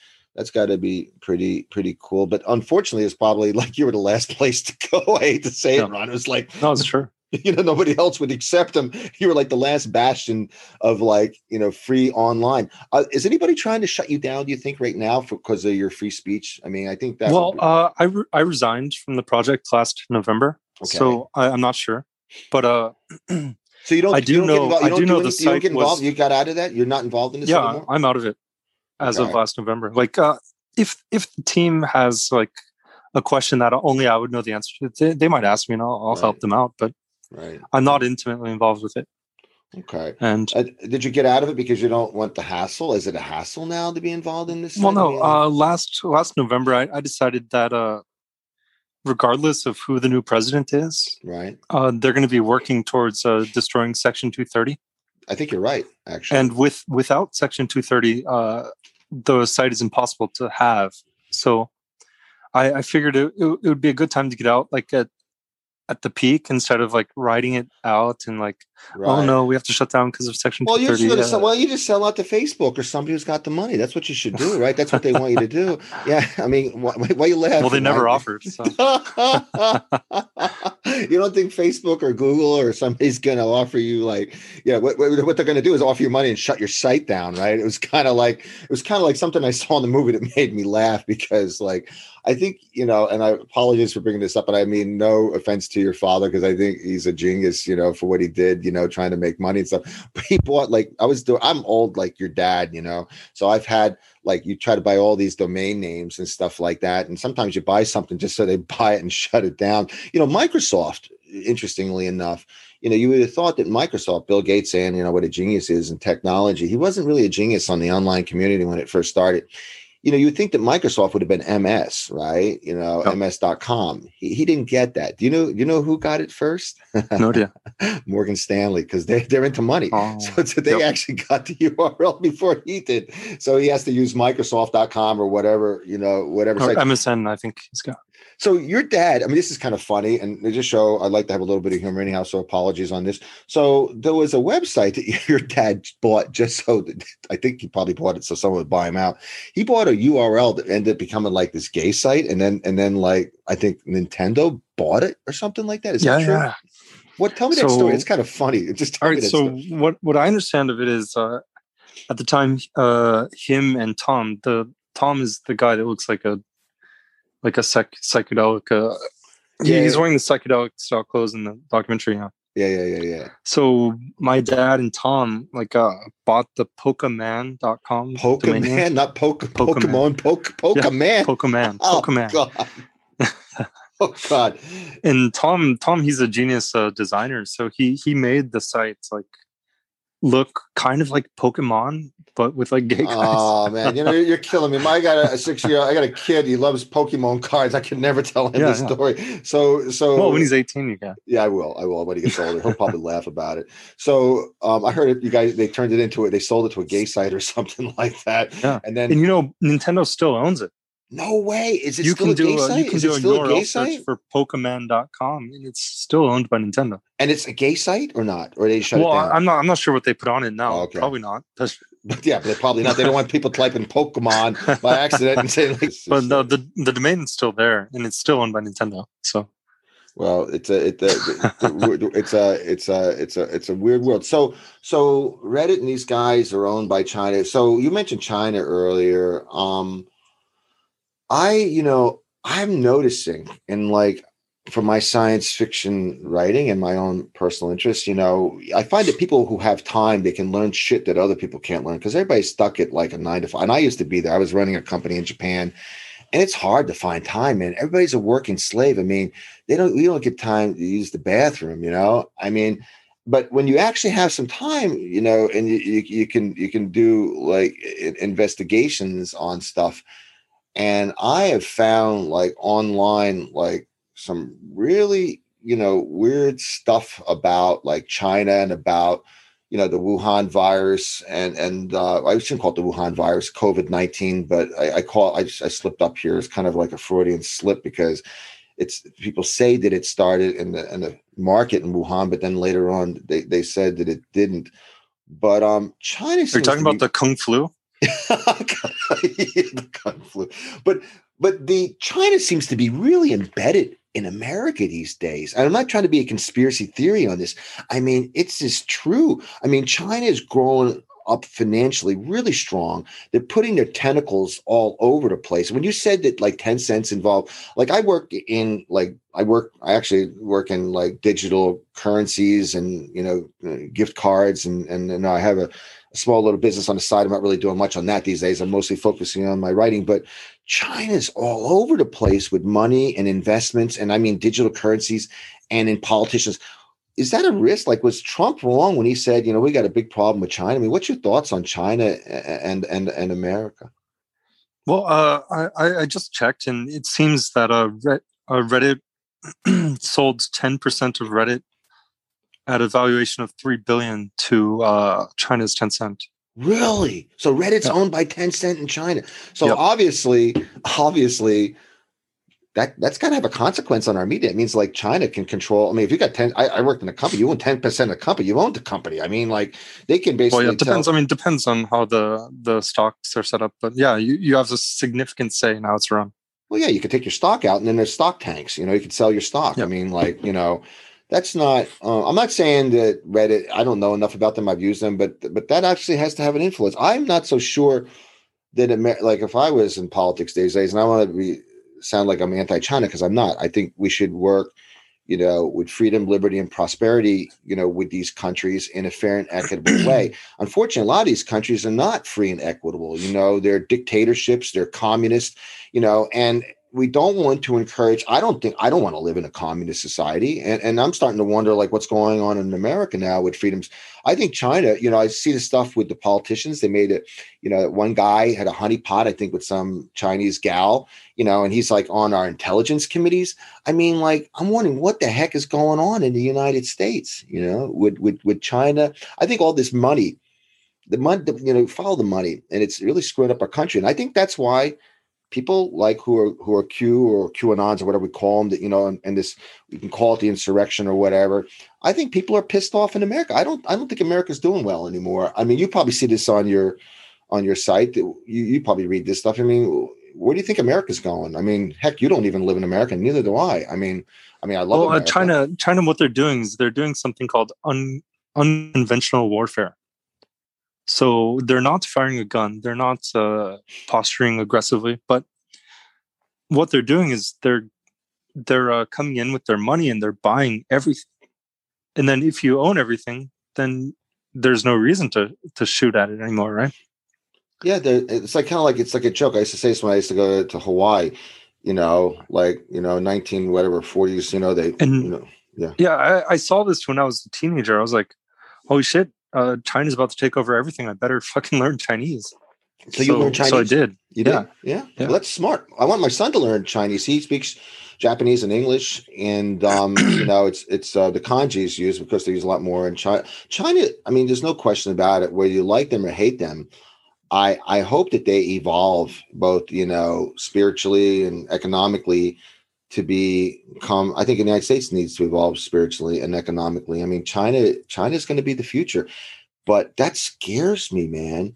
pretty cool. But unfortunately, it's probably like you were the last place to go. I hate to say it, Ron. It was like, no, it's true. Nobody else would accept them. You were like the last bastion of free online. Is anybody trying to shut you down, do you think, right now because of your free speech? I mean, I think that. Well, I resigned from the project last November, so I'm not sure. But so you don't. I do know the site. You don't get involved. You got out of that. You're not involved in this anymore. I'm out of it as of last November. Like, if the team has like a question that only I would know the answer to, they might ask me, and I'll help them out. But I'm not intimately involved with it. Okay. And did you get out of it because you don't want the hassle? Is it a hassle now to be involved in this? Well, no. Last November, I decided that regardless of who the new president is, right, they're going to be working towards destroying Section 230. I think you're right, actually. And without Section 230, the site is impossible to have. So I figured it would be a good time to get out, like at the peak, instead of like writing it out and like, oh no, we have to shut down because of Section 230. You just sell out to Facebook or somebody who's got the money. That's what you should do, right? That's what they want you to do. Yeah, I mean, why you laugh? Well, they never offered. So. You don't think Facebook or Google or somebody's going to offer you what they're going to do is offer you money and shut your site down, right? It was kind of like something I saw in the movie that made me laugh because I think, and I apologize for bringing this up, but I mean, no offense to your father, because I think he's a genius, for what he did, trying to make money and stuff. But he bought I'm old like your dad, so I've had you try to buy all these domain names and stuff like that. And sometimes you buy something just so they buy it and shut it down. Microsoft, interestingly enough, you would have thought that Microsoft, Bill Gates saying, what a genius is in technology. He wasn't really a genius on the online community when it first started. you would think that Microsoft would have been MS, right? Yep. MS.com. He didn't get that. Do you know who got it first? No idea. Morgan Stanley, because they're into money. Oh, So they actually got the URL before he did. So he has to use Microsoft.com or whatever, whatever or site. MSN, I think he's got. So your dad, I mean, this is kind of funny, and they just show I'd like to have a little bit of humor anyhow, so apologies on this. So there was a website that your dad bought just so that, I think he probably bought it so someone would buy him out. He bought a URL that ended up becoming like this gay site, and then like I think Nintendo bought it or something like that. Is that true? Yeah. Tell me that story. It's kind of funny. Just tell me that story. So what I understand of it is at the time him and Tom is the guy that looks like a psychedelic. He's wearing the psychedelic style clothes in the documentary now. Yeah. So my dad and Tom bought the Pokeman.com. Pokemon, not Pokemon. Pokeman. Yeah, Pokeman. Oh, Pokemon. God. Oh God. And Tom, he's a genius designer. So he made the sites like look kind of like Pokemon, but with like gay guys. Oh man, you're killing me. I got a 6-year-old. I got a kid. He loves Pokemon cards. I could never tell him this story. So well, when he's 18, you can. Yeah, I will. When he gets older, he'll probably laugh about it. So I heard it. You guys, they turned it into they sold it to a gay site or something like that. Yeah, and then Nintendo still owns it. No way. Is it still a gay site? You can do a URL search for Pokemon.com, and it's still owned by Nintendo. And it's a gay site or not? Or they shut it down? I'm not sure what they put on it now. Okay. Probably not. Yeah, but they're probably not. They don't want people typing Pokemon by accident and saying. But no, the domain is still there, and it's still owned by Nintendo. So. Well, it's a weird world. So Reddit and these guys are owned by China. So you mentioned China earlier. I'm noticing from my science fiction writing and my own personal interest, I find that people who have time, they can learn shit that other people can't learn because everybody's stuck at like a 9 to 5. And I used to be there. I was running a company in Japan, and it's hard to find time, man. Everybody's a working slave. I mean, we don't get time to use the bathroom, I mean, but when you actually have some time, and you can do like investigations on stuff. And I have found like online, like some really, weird stuff about like China and about, the Wuhan virus and I shouldn't call it the Wuhan virus, COVID-19, but I slipped up here. It's kind of like a Freudian slip because people say that it started in the market in Wuhan, but then later on they said that it didn't. But China. Are you talking about the Kung Flu? The Kung Flu. But the China seems to be really embedded in America these days. And I'm not trying to be a conspiracy theory on this. I mean, it's just true. I mean, China is growing up financially really strong. They're putting their tentacles all over the place. When you said that like Tencent's involved, like I actually work in like digital currencies and, gift cards and I have a small little business on the side. I'm not really doing much on that these days. I'm mostly focusing on my writing, but China's all over the place with money and investments. And I mean, digital currencies and in politicians. Is that a risk? Like, was Trump wrong when he said, we got a big problem with China? I mean, what's your thoughts on China and America? Well, I just checked, and it seems that Reddit sold 10% of Reddit at a valuation of $3 billion to China's Tencent. Really? So Reddit's owned by Tencent in China. So obviously, that's got to have a consequence on our media. It means like China can control. I mean, if you got 10, I worked in a company, you own 10% of the company, you own the company. I mean, like they can basically. Well, it depends. I mean, depends on how the stocks are set up, but yeah, you have a significant say in how it's run. Well, yeah, you could take your stock out, and then there's stock tanks. You could sell your stock. Yep. I mean, like that's not. I'm not saying that Reddit. I don't know enough about them. I've used them, but that actually has to have an influence. I'm not so sure that like if I was in politics these days, and I want to sound like I'm anti-China because I'm not. I think we should work, with freedom, liberty, and prosperity, with these countries in a fair and equitable way. Unfortunately, a lot of these countries are not free and equitable. They're dictatorships, they're communist, and we don't want to encourage. I don't want to live in a communist society, and I'm starting to wonder like what's going on in America now with freedoms. I think China, I see the stuff with the politicians. They made it, one guy had a honeypot, I think, with some Chinese gal, and he's like on our intelligence committees. I mean, like, I'm wondering what the heck is going on in the United States, with China. I think all this money, follow the money, and it's really screwing up our country. And I think that's why people like who are Q or QAnons or whatever we call them, that and this, we can call it the insurrection or whatever. I think people are pissed off in America. I don't think America's doing well anymore. I mean, you probably see this on your site. You probably read this stuff. I mean, where do you think America's going? I mean, heck, you don't even live in America. Neither do I. I mean, I love America. China, what they're doing is they're doing something called unconventional warfare. So they're not firing a gun. They're not posturing aggressively. But what they're doing is they're coming in with their money and they're buying everything. And then if you own everything, then there's no reason to shoot at it anymore, right? Yeah, it's like it's like a joke. I used to say this when I used to go to Hawaii. 19 whatever 40s. Yeah, I saw this when I was a teenager. I was like, holy shit. China's about to take over everything. I better fucking learn Chinese. So you learned Chinese? So I did. You did? Yeah. Well, that's smart. I want my son to learn Chinese. He speaks Japanese and English, and it's the kanji is used because they use a lot more in China. China, I mean, there's no question about it. Whether you like them or hate them, I hope that they evolve both, spiritually and economically to become. I think the United States needs to evolve spiritually and economically. I mean, China is going to be the future, but that scares me, man.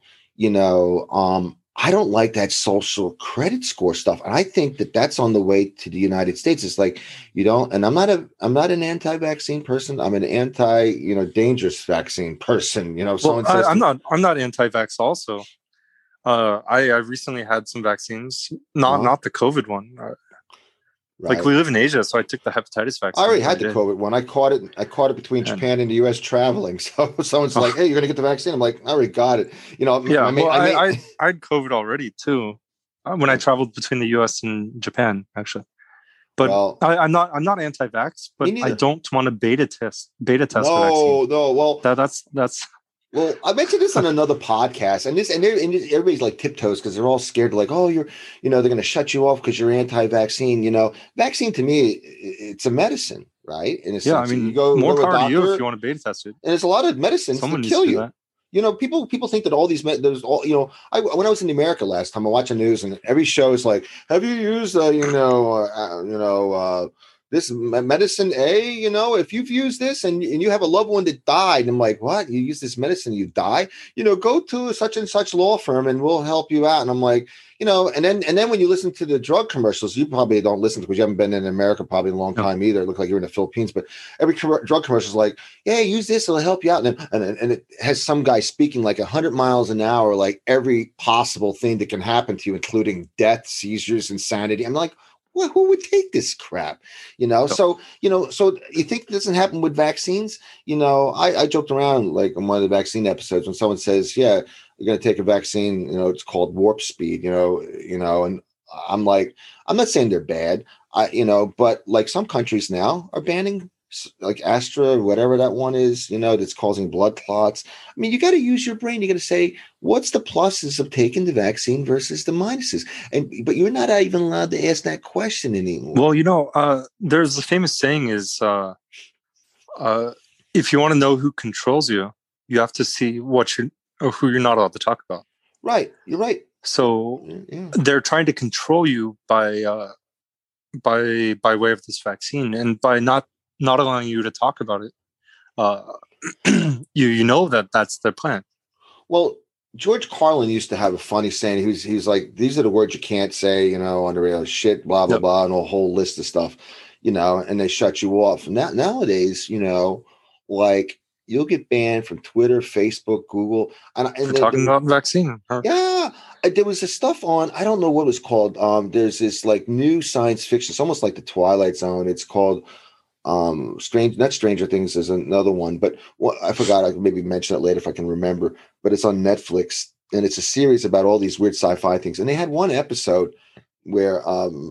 I don't like that social credit score stuff, and I think that that's on the way to the United States. It's like and I'm not an anti-vaccine person. I'm an dangerous vaccine person. I'm not anti-vax also. I recently had some vaccines, not the COVID one. Right. Like, we live in Asia, so I took the hepatitis vaccine. I already had the COVID one. I caught it between Japan and the US traveling. So someone's like, "Hey, you're gonna get the vaccine." I'm like, "I already got it." I had COVID already too when I traveled between the US and Japan, actually. But I'm not anti-vax, but I don't want to beta test the vaccine. No. Well, that's. Well, I mentioned this on another podcast, and everybody's like tiptoes because they're all scared. Like, oh, they're going to shut you off because you're anti-vaccine. Vaccine to me, it's a medicine, right? In a sense, I mean, you go more power to you if you want to beta test it. And there's a lot of medicines that kill you. People think that all these there's all when I was in America last time, I watched the news and every show is like, have you used this medicine A, if you've used this and you have a loved one that died, and I'm like, what? You use this medicine, you die? Go to such and such law firm and we'll help you out. And I'm like, and then when you listen to the drug commercials, you probably don't listen to because you haven't been in America probably in a long time either. It looks like you're in the Philippines, but every drug commercial is like, yeah, use this, it'll help you out. And it has some guy speaking like 100 miles an hour, like every possible thing that can happen to you, including death, seizures, insanity. I'm like, well, who would take this crap? So you think it doesn't happen with vaccines? I joked around like on one of the vaccine episodes when someone says, yeah, you're going to take a vaccine, it's called warp speed, and I'm like, I'm not saying they're bad, but like some countries now are banning like Astra, whatever that one is, that's causing blood clots. I mean, you got to use your brain. You got to say, what's the pluses of taking the vaccine versus the minuses? But you're not even allowed to ask that question anymore. Well, there's a famous saying is, if you want to know who controls you, you have to see who you're not allowed to talk about. Right. You're right. So they're trying to control you by way of this vaccine, and by not allowing you to talk about it, that's their plan. Well, George Carlin used to have a funny saying. He's like, these are the words you can't say, on the radio, shit, blah, blah, blah, and a whole list of stuff, and they shut you off. And nowadays, like you'll get banned from Twitter, Facebook, Google. And talking about vaccine. Huh? Yeah. There was a stuff on, I don't know what it was called. There's this like new science fiction. It's almost like the Twilight Zone. It's called Stranger Things is another one, but I forgot. I can maybe mention it later if I can remember, but it's on Netflix and it's a series about all these weird sci-fi things. And they had one episode where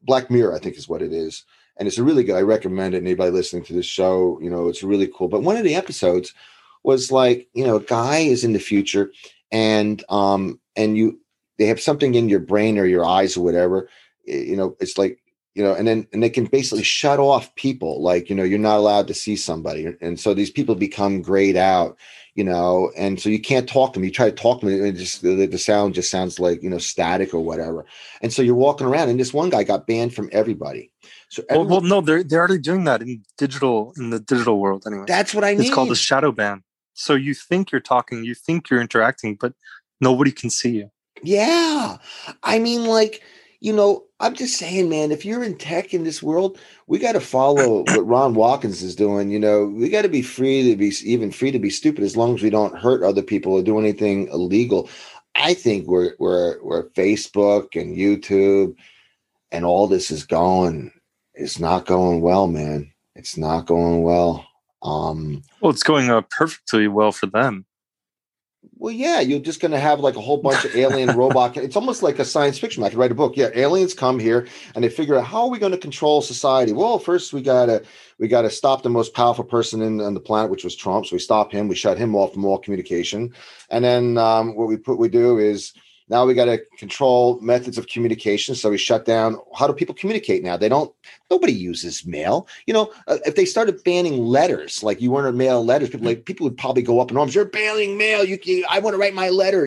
Black Mirror, I think is what it is. And it's a really good, I recommend it. Anybody listening to this show, it's really cool. But one of the episodes was like, a guy is in the future and they have something in your brain or your eyes or whatever, it's like, and they can basically shut off people. Like, you're not allowed to see somebody. And so these people become grayed out, and so you can't talk to them. You try to talk to them and just the sound just sounds like, static or whatever. And so you're walking around and this one guy got banned from everybody. So well, no, they're already doing that in the digital world anyway. That's what I mean. It's called a shadow ban. So you think you're talking, you think you're interacting, but nobody can see you. Yeah. I mean, like, I'm just saying, man, if you're in tech in this world, we got to follow what Ron Watkins is doing. We got to be free to be stupid as long as we don't hurt other people or do anything illegal. I think where Facebook and YouTube and all this is going, it's not going well, man. It's not going well. Well, it's going perfectly well for them. Well, yeah, you're just going to have like a whole bunch of alien robot. It's almost like a science fiction. I could write a book. Yeah, aliens come here and they figure out how are we going to control society. Well, first we gotta stop the most powerful person on the planet, which was Trump. So we stop him. We shut him off from all communication. And then what we do is now we got to control methods of communication. So we shut down. How do people communicate now? Nobody uses mail. If they started banning letters, like you want to mail letters, people would probably go up in arms. You're banning mail. I want to write my letter,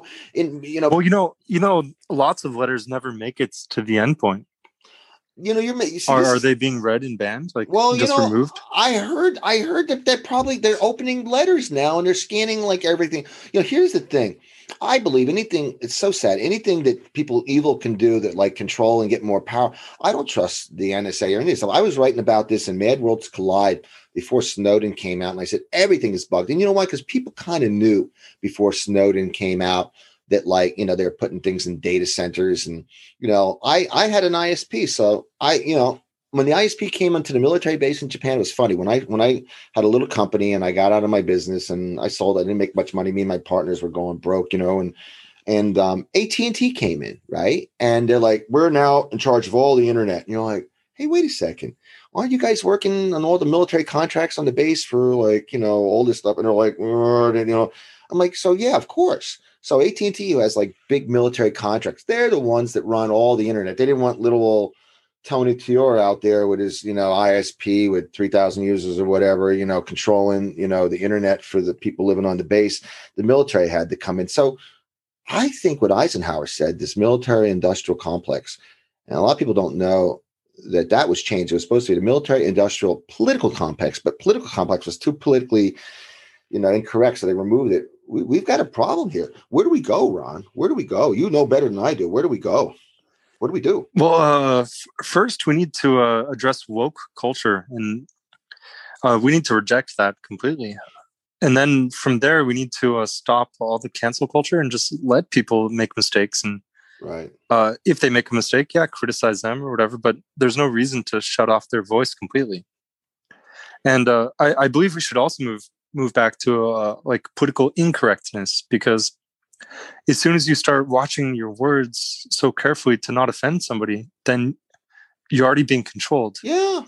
Well, lots of letters never make it to the end point. Are they being read and banned? Removed? I heard that they're opening letters now and they're scanning like everything. Here's the thing. I believe it's so sad. Anything that people evil can do that like control and get more power. I don't trust the NSA or anything. So I was writing about this in Mad Worlds Collide before Snowden came out. And I said, everything is bugged. And you know why? Because people kind of knew before Snowden came out that they're putting things in data centers. And, I had an ISP. So when the ISP came into the military base in Japan, it was funny. When I had a little company and I got out of my business and I sold, I didn't make much money. Me and my partners were going broke, and AT&T came in, right? And they're like, we're now in charge of all the internet. And you're like, hey, wait a second. Aren't you guys working on all the military contracts on the base for all this stuff? And they're like, I'm like, so yeah, of course. So AT&T, who has like big military contracts, they're the ones that run all the internet. They didn't want little old Tony Tior out there with his, ISP with 3,000 users or whatever, controlling, the internet for the people living on the base. The military had to come in. So I think what Eisenhower said, this military industrial complex, and a lot of people don't know that was changed. It was supposed to be the military industrial political complex, but political complex was too politically, incorrect. So they removed it. We've got a problem here. Where do we go, Ron? Where do we go? You know better than I do. Where do we go? What do we do? Well, first we need to address woke culture, and we need to reject that completely. And then from there, we need to stop all the cancel culture and just let people make mistakes. And right, if they make a mistake, criticize them or whatever. But there's no reason to shut off their voice completely. And I believe we should also move back to political incorrectness, because as soon as you start watching your words so carefully to not offend somebody, then you're already being controlled. Yeah.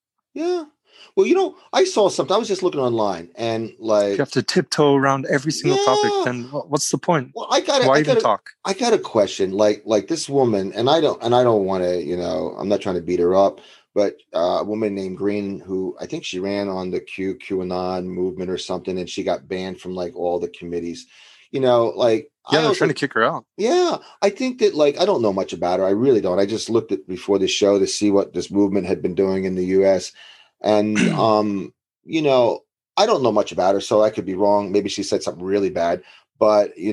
Well, I saw something. I was just looking online, and like you have to tiptoe around every single topic. Then what's the point? Well, why even talk? I got a question. Like this woman, and I don't want to. I'm not trying to beat her up, but a woman named Green, who I think she ran on the QAnon movement or something, and she got banned from like all the committees. They're trying to kick her out. Yeah, I think that I don't know much about her. I really don't. I just looked at before the show to see what this movement had been doing in the U.S. And I don't know much about her, so I could be wrong. Maybe she said something really bad, but she's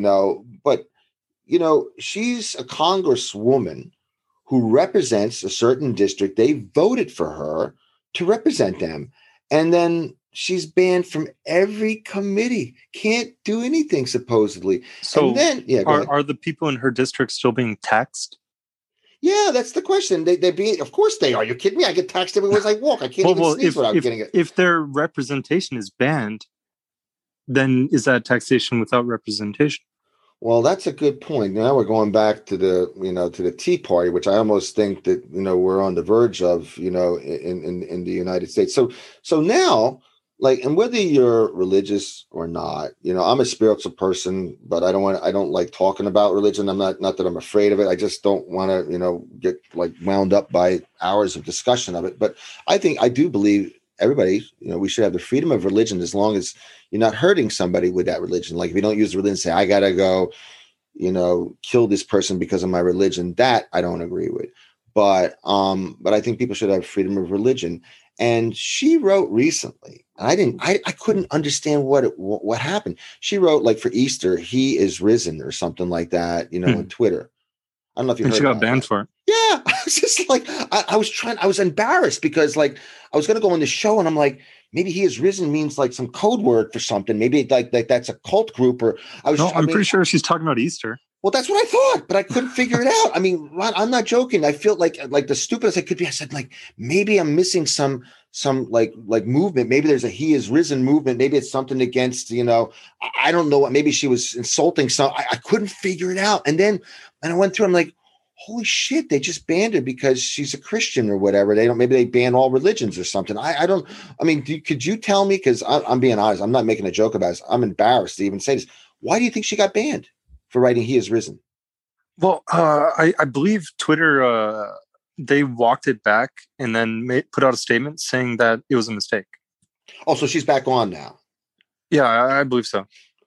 a congresswoman who represents a certain district. They voted for her to represent them, and then she's banned from every committee. Can't do anything, supposedly. So and then, are the people in her district still being taxed? Yeah, that's the question. They're being, of course they are. You're kidding me? I get taxed everywhere I walk. I can't even sneeze without getting it. If their representation is banned, then is that taxation without representation? Well, that's a good point. Now we're going back to the Tea Party, which I almost think that, we're on the verge of, in the United States. So now, like, and whether you're religious or not, I'm a spiritual person, but I don't like talking about religion. Not that I'm afraid of it. I just don't want to, get like wound up by hours of discussion of it. But I do believe everybody, we should have the freedom of religion as long as you're not hurting somebody with that religion. Like if you don't use the religion, say, I gotta go, kill this person because of my religion. That I don't agree with. But I think people should have freedom of religion. And she wrote recently, and I couldn't understand what happened. She wrote like for Easter, he is risen or something like that, on Twitter. I don't know if you And heard she got about banned that. for it. Yeah, I was just like, I was embarrassed because like I was going to go on the show and I'm like, maybe he has risen means like some code word for something. Maybe like that's a cult group or No, I'm pretty sure she's talking about Easter. well, that's what I thought, but I couldn't figure it out. I mean, Ron, I'm not joking. I feel like the stupidest I could be. I said like maybe I'm missing some like movement. Maybe there's a he is risen movement. Maybe it's something against I don't know what. Maybe she was insulting some. I couldn't figure it out. And I went through. I'm like, holy shit! They just banned her because she's a Christian or whatever. They don't. Maybe they ban all religions or something. I don't. I mean, could you tell me? Because I'm being honest. I'm not making a joke about this. I'm embarrassed to even say this. Why do you think she got banned for writing "He is risen"? Well, I believe Twitter they walked it back and then put out a statement saying that it was a mistake. Oh, so she's back on now. Yeah, I believe so.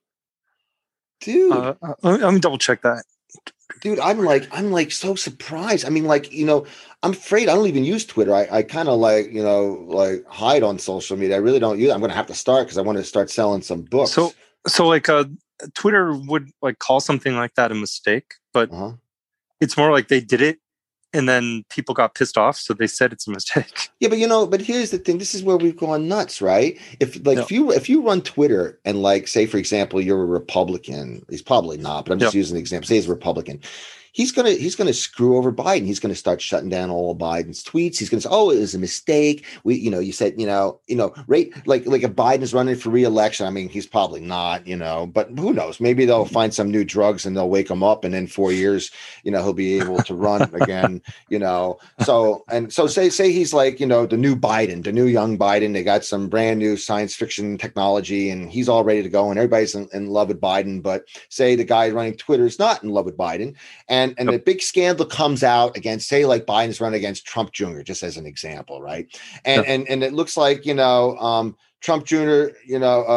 Dude, let me double check that. Dude, I'm like so surprised. I mean, like, I'm afraid I don't even use Twitter. I kind of like, like hide on social media. I really don't use it. I'm going to have to start because I want to start selling some books. So like, Twitter would like call something like that a mistake, but it's more like they did it and then people got pissed off, so they said it's a mistake. Yeah, but here's the thing. This is where we've gone nuts, right? If you run Twitter and like say for example you're a Republican, he's probably not, but I'm just using an example. Say he's a Republican. He's gonna screw over Biden. He's gonna start shutting down all of Biden's tweets. He's gonna say, "Oh, it was a mistake." You said, right? Like if Biden's running for re-election, I mean, he's probably not, but who knows? Maybe they'll find some new drugs and they'll wake him up, and in 4 years, he'll be able to run again. So say he's like, the new Biden, the new young Biden. They got some brand new science fiction technology, and he's all ready to go, and everybody's in love with Biden. But say the guy running Twitter is not in love with Biden. And the big scandal comes out against, say, like Biden's running against Trump Jr., just as an example, right? And it looks like Trump Jr. He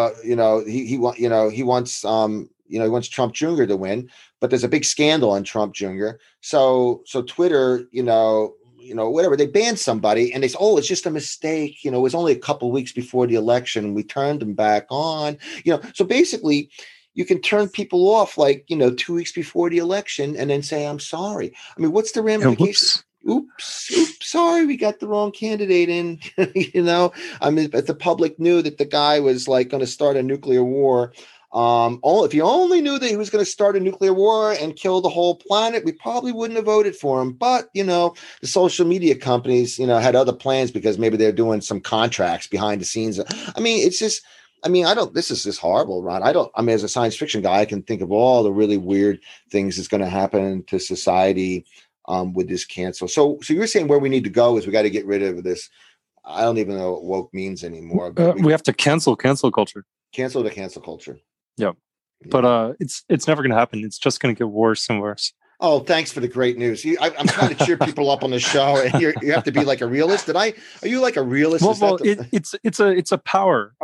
wants Trump Jr. to win, but there's a big scandal on Trump Jr. So Twitter, whatever, they banned somebody and they say, oh, it's just a mistake. It was only a couple of weeks before the election. We turned them back on. So basically, you can turn people off like, 2 weeks before the election and then say, I'm sorry. I mean, what's the ramifications? Oops, sorry, we got the wrong candidate in. I mean, if the public knew that the guy was like going to start a nuclear war, if you only knew that he was going to start a nuclear war and kill the whole planet, we probably wouldn't have voted for him. But, the social media companies, had other plans because maybe they're doing some contracts behind the scenes. I mean, it's just, this is just horrible, Ron. As a science fiction guy, I can think of all the really weird things that's going to happen to society with this cancel. So you're saying where we need to go is we got to get rid of this. I don't even know what woke means anymore. But we have to cancel culture. Cancel the cancel culture. Yeah. But it's never going to happen. It's just going to get worse and worse. Oh, thanks for the great news. I'm trying to cheer people up on the show, and you have to be like a realist. Are you like a realist? Well, it's a power.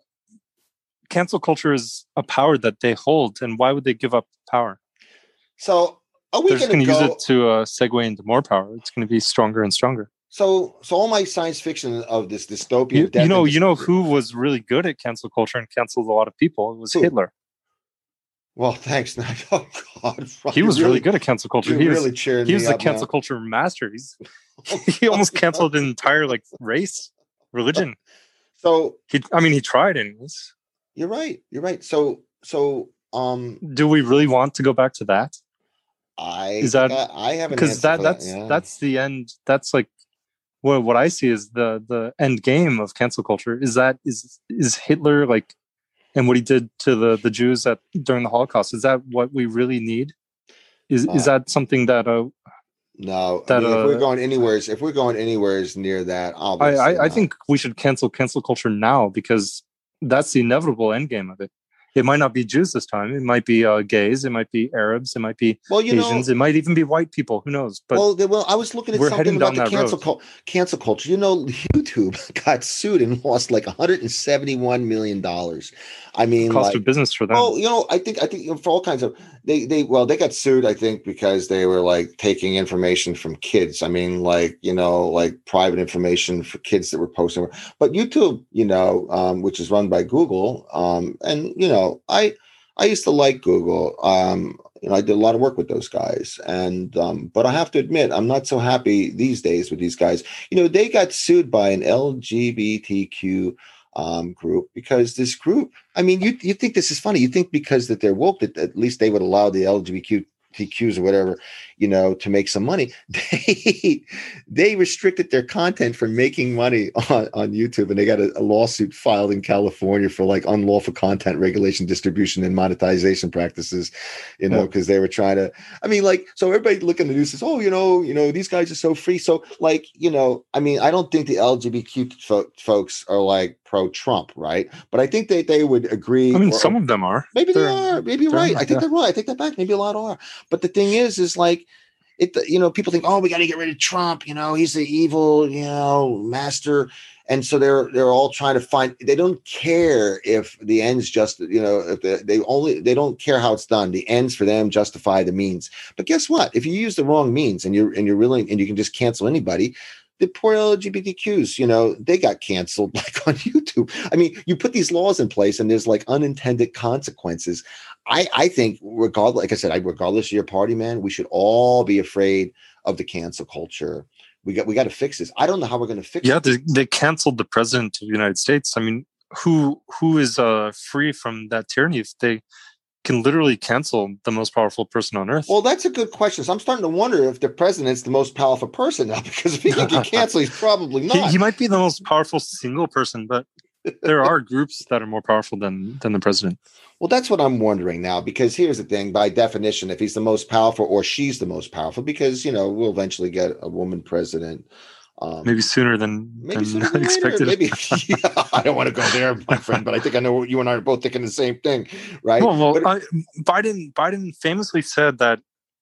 Cancel culture is a power that they hold, and why would they give up power? So are we going to use it to segue into more power? It's going to be stronger and stronger. So all my science fiction of this dystopian, you know who was really good at cancel culture and canceled a lot of people? It was Hitler. Well, thanks. Oh God, he was really good at cancel culture. He was a cancel now. Culture master. He almost canceled an entire race, religion. So he tried anyways. You're right. So do we really want to go back to that? I have because that's the end. That's like what I see is the end game of cancel culture. Is Hitler like and what he did to the Jews during the Holocaust. Is that what we really need? Is that something that no, that I mean, if we're going anywheres near that, obviously I think we should cancel culture now, because that's the inevitable end game of it. It might not be Jews this time. It might be gays. It might be Arabs. It might be Asians. It might even be white people. Who knows? But I was looking at we're something heading about down the that road. cancel culture. YouTube got sued and lost like $171 million. I mean, Cost of business for them. Well, I think for all kinds of they got sued, I think, because they were like taking information from kids. I mean, like private information for kids that were posting. But YouTube, which is run by Google, and I used to like Google. I did a lot of work with those guys, and but I have to admit, I'm not so happy these days with these guys. They got sued by an LGBTQ group, because this group, I mean, you think this is funny. You think because that they're woke, that at least they would allow the LGBTQs or whatever, to make some money. They restricted their content from making money on YouTube, and they got a lawsuit filed in California for like unlawful content regulation, distribution, and monetization practices, because they were trying to, I mean, like, so everybody looking at the news says, these guys are so free. So like, I mean, I don't think the LGBTQ folks are like pro-Trump, right? But I think they would agree. I mean, some of them are. Maybe they are. Maybe you're right. I think they're right. I take that back. Maybe a lot are. But the thing is like, people think, we got to get rid of Trump. He's the evil, master. And so they're all trying to find. They don't care if the ends just, if they don't care how it's done. The ends for them justify the means. But guess what? If you use the wrong means and you're willing, and you can just cancel anybody. The poor LGBTQs, they got canceled like on YouTube. I mean, you put these laws in place and there's like unintended consequences. I think regardless of your party, man, we should all be afraid of the cancel culture. We got to fix this. I don't know how we're going to fix it. Yeah, they canceled the president of the United States. I mean, who is free from that tyranny if they can literally cancel the most powerful person on earth? Well, that's a good question. So I'm starting to wonder if the president's the most powerful person now, because if he can get canceled, he's probably not. He might be the most powerful single person, but there are groups that are more powerful than the president. Well, that's what I'm wondering now, because here's the thing. By definition, if he's the most powerful or she's the most powerful, because, we'll eventually get a woman president. Maybe sooner than expected. Maybe. Yeah, I don't want to go there, my friend, but I think I know you and I are both thinking the same thing, right? Biden famously said that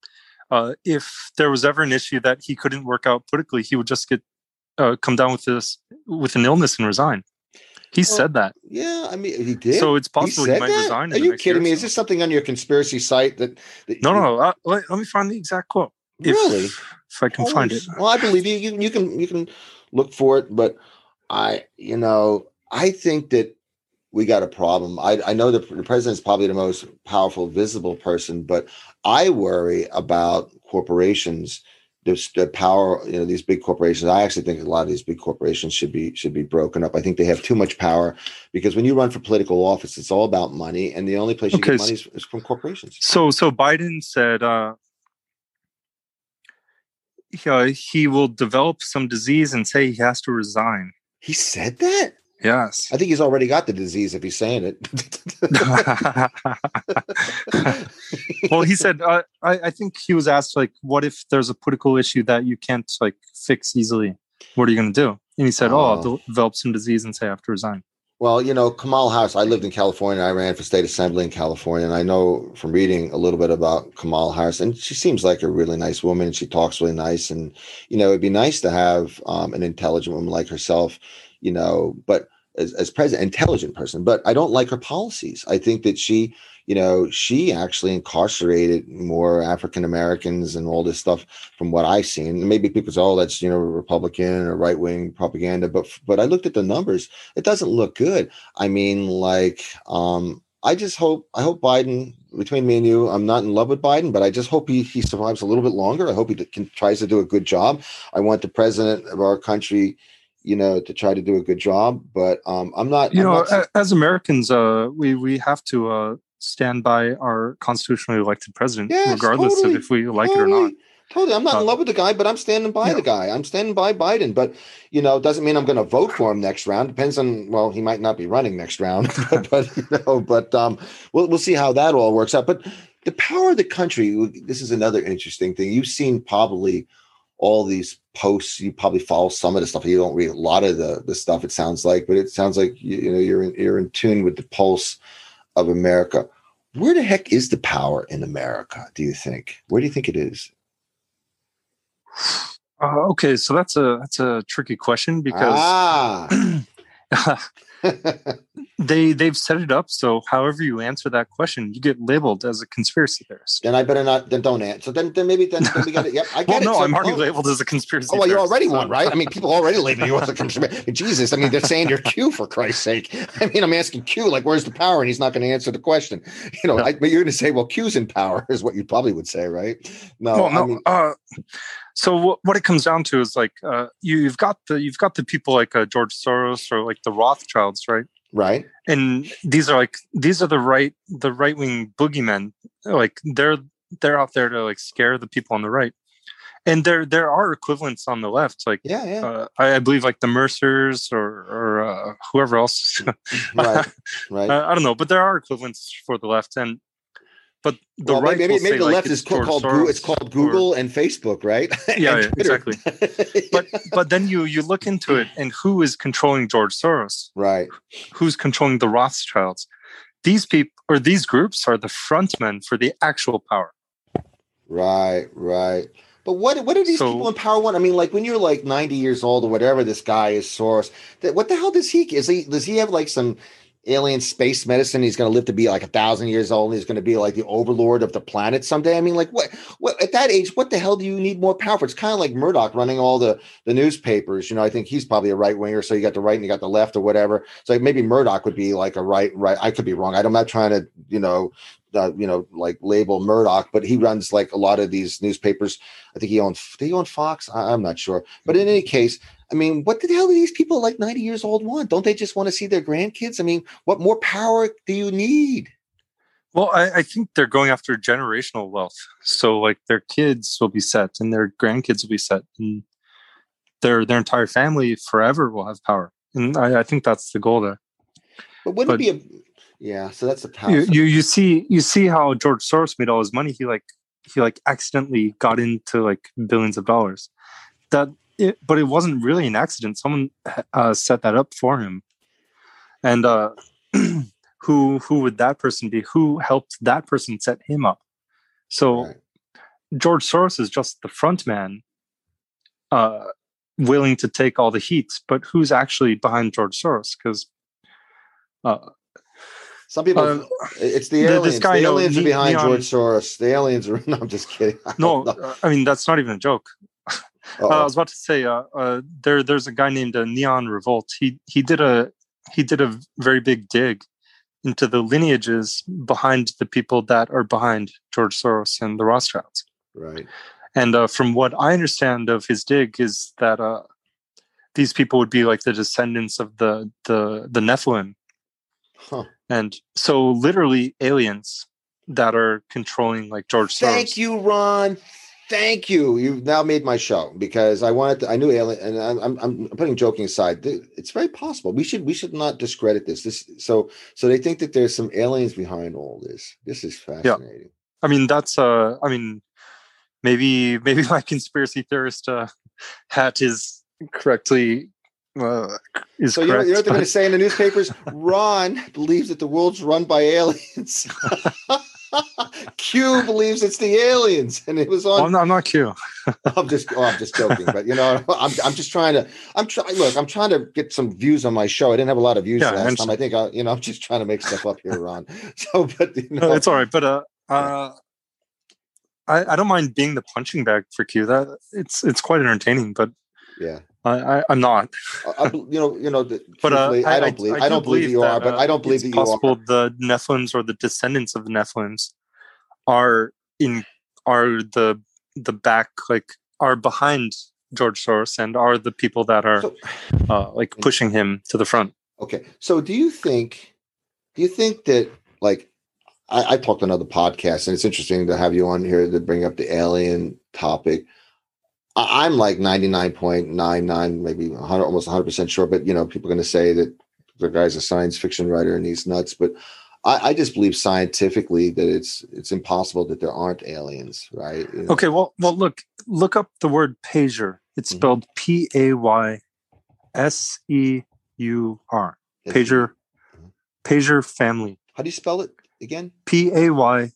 if there was ever an issue that he couldn't work out politically, he would just come down with an illness and resign. He said that. Yeah, I mean, he did. So it's possible he might resign. Are you kidding me? Is this something on your conspiracy site that No. Let me find the exact quote. Really? If I can find it. Well, I believe you. You can look for it, but I think that we got a problem. I know the president's probably the most powerful, visible person, but I worry about corporations. The power, these big corporations. I actually think a lot of these big corporations should be broken up. I think they have too much power, because when you run for political office, it's all about money, and the only place you get money is from corporations. So Biden said he will develop some disease and say he has to resign. He said that? Yes. I think he's already got the disease if he's saying it. Well, he said, I think he was asked, like, what if there's a political issue that you can't like fix easily? What are you going to do? And he said, I'll develop some disease and say I have to resign. Well, Kamala Harris, I lived in California. I ran for state assembly in California. And I know from reading a little bit about Kamala Harris, and she seems like a really nice woman. She talks really nice. And, it'd be nice to have an intelligent woman like herself, but as president, intelligent person. But I don't like her policies. I think that she actually incarcerated more African Americans and all this stuff from what I've seen. And maybe people say, that's, Republican or right wing propaganda. But I looked at the numbers. It doesn't look good. I mean, like, I hope Biden, between me and you, I'm not in love with Biden, but I just hope he survives a little bit longer. I hope he tries to do a good job. I want the president of our country, to try to do a good job, but I'm not. As Americans, we have to stand by our constitutionally elected president, regardless of if we like it or not. Totally. I'm not in love with the guy, but I'm standing by the guy. I'm standing by Biden. But, doesn't mean I'm going to vote for him next round. Depends on, well, he might not be running next round, we'll see how that all works out. But the power of the country, this is another interesting thing. You've seen probably all these posts. You probably follow some of the stuff. You don't read a lot of the stuff, it sounds like, but it sounds like, you're in tune with the pulse of America. Where the heck is the power in America, do you think? Where do you think it is? Okay, so that's a tricky question because they've set it up so however you answer that question, you get labeled as a conspiracy theorist. Then I better not. Then don't answer. Then maybe we got it. Yep, I get it. No, I'm already labeled as a conspiracy. Oh, well, you're already one, right? I mean, people already label you as a conspiracy. Jesus, I mean, they're saying you're Q, for Christ's sake. I mean, I'm asking Q, like, where's the power? And he's not going to answer the question. But you're going to say, well, Q's in power, is what you probably would say, right? No. I mean, so what it comes down to is like you've got the people like George Soros or like the Rothschilds, right? Right. And these are the right wing boogeymen. Like they're out there to like scare the people on the right. And there are equivalents on the left, like I believe like the Mercers or whoever else. Right. I don't know, but there are equivalents for the left, but the right maybe the like left is called Google and Facebook, right? Yeah, exactly. but then you look into it, and who is controlling George Soros? Right. Who's controlling the Rothschilds? These people or these groups are the frontmen for the actual power. Right. But what do these people in power want? I mean, like when you're like 90 years old or whatever, this guy is Soros. What the hell does he have like some alien space medicine? He's going to live to be like 1,000 years old. And he's going to be like the overlord of the planet someday. I mean, like what at that age, what the hell do you need more power for? It's kind of like Murdoch running all the newspapers. I think he's probably a right winger. So you got the right and you got the left or whatever. So maybe Murdoch would be like a right. I could be wrong. I'm not trying to, like label Murdoch, but he runs like a lot of these newspapers. I think he own Fox. I'm not sure. But in any case, I mean, what the hell do these people like 90 years old want? Don't they just want to see their grandkids? I mean, what more power do you need? Well, I think they're going after generational wealth. So like their kids will be set and their grandkids will be set and their entire family forever will have power. And I think that's the goal there. But wouldn't it be so that's the power. You see how George Soros made all his money. He accidentally got into like billions of dollars. But it wasn't really an accident. Someone set that up for him. And who would that person be? Who helped that person set him up? So George Soros is just the front man, willing to take all the heat. But who's actually behind George Soros? Because some people, it's the aliens. The aliens are behind George Soros. The aliens are. No, I'm just kidding. I mean that's not even a joke. I was about to say, there's a guy named Neon Revolt. He did a very big dig into the lineages behind the people that are behind George Soros and the Rothschilds. Right. And from what I understand of his dig is that these people would be like the descendants of the Nephilim. Huh. And so literally aliens that are controlling like George Soros. Thank you, Ron. Thank you. You've now made my show because I knew alien, and I'm putting joking aside. It's very possible. We should not discredit this. So they think that there's some aliens behind all this. This is fascinating. Yeah. I mean, that's maybe my conspiracy theorist hat is correctly is so correct. You know what they're going to say in the newspapers? Ron believes that the world's run by aliens. Q believes it's the aliens, and it was on. I'm not Q. I'm just joking, but I'm just trying to. I'm trying to get some views on my show. I didn't have a lot of views last time. I think I'm just trying to make stuff up here, Ron. So, but no, it's all right. But I don't mind being the punching bag for Q. That it's quite entertaining, but yeah. I'm not. But I don't believe you are. But I don't believe that you are. It's possible the Nephilims or the descendants of the Nephilims are the back, like are behind George Soros and are the people that are pushing him to the front. Okay, so do you think that like I talked on other podcasts, and it's interesting to have you on here to bring up the alien topic. I'm like 99.99, maybe 100, almost 100% sure. But people are going to say that the guy's a science fiction writer and he's nuts. But I just believe scientifically that it's impossible that there aren't aliens, right? Okay, well, look up the word pager. It's spelled Payseur. Pager, pager family. How do you spell it again? Payseur.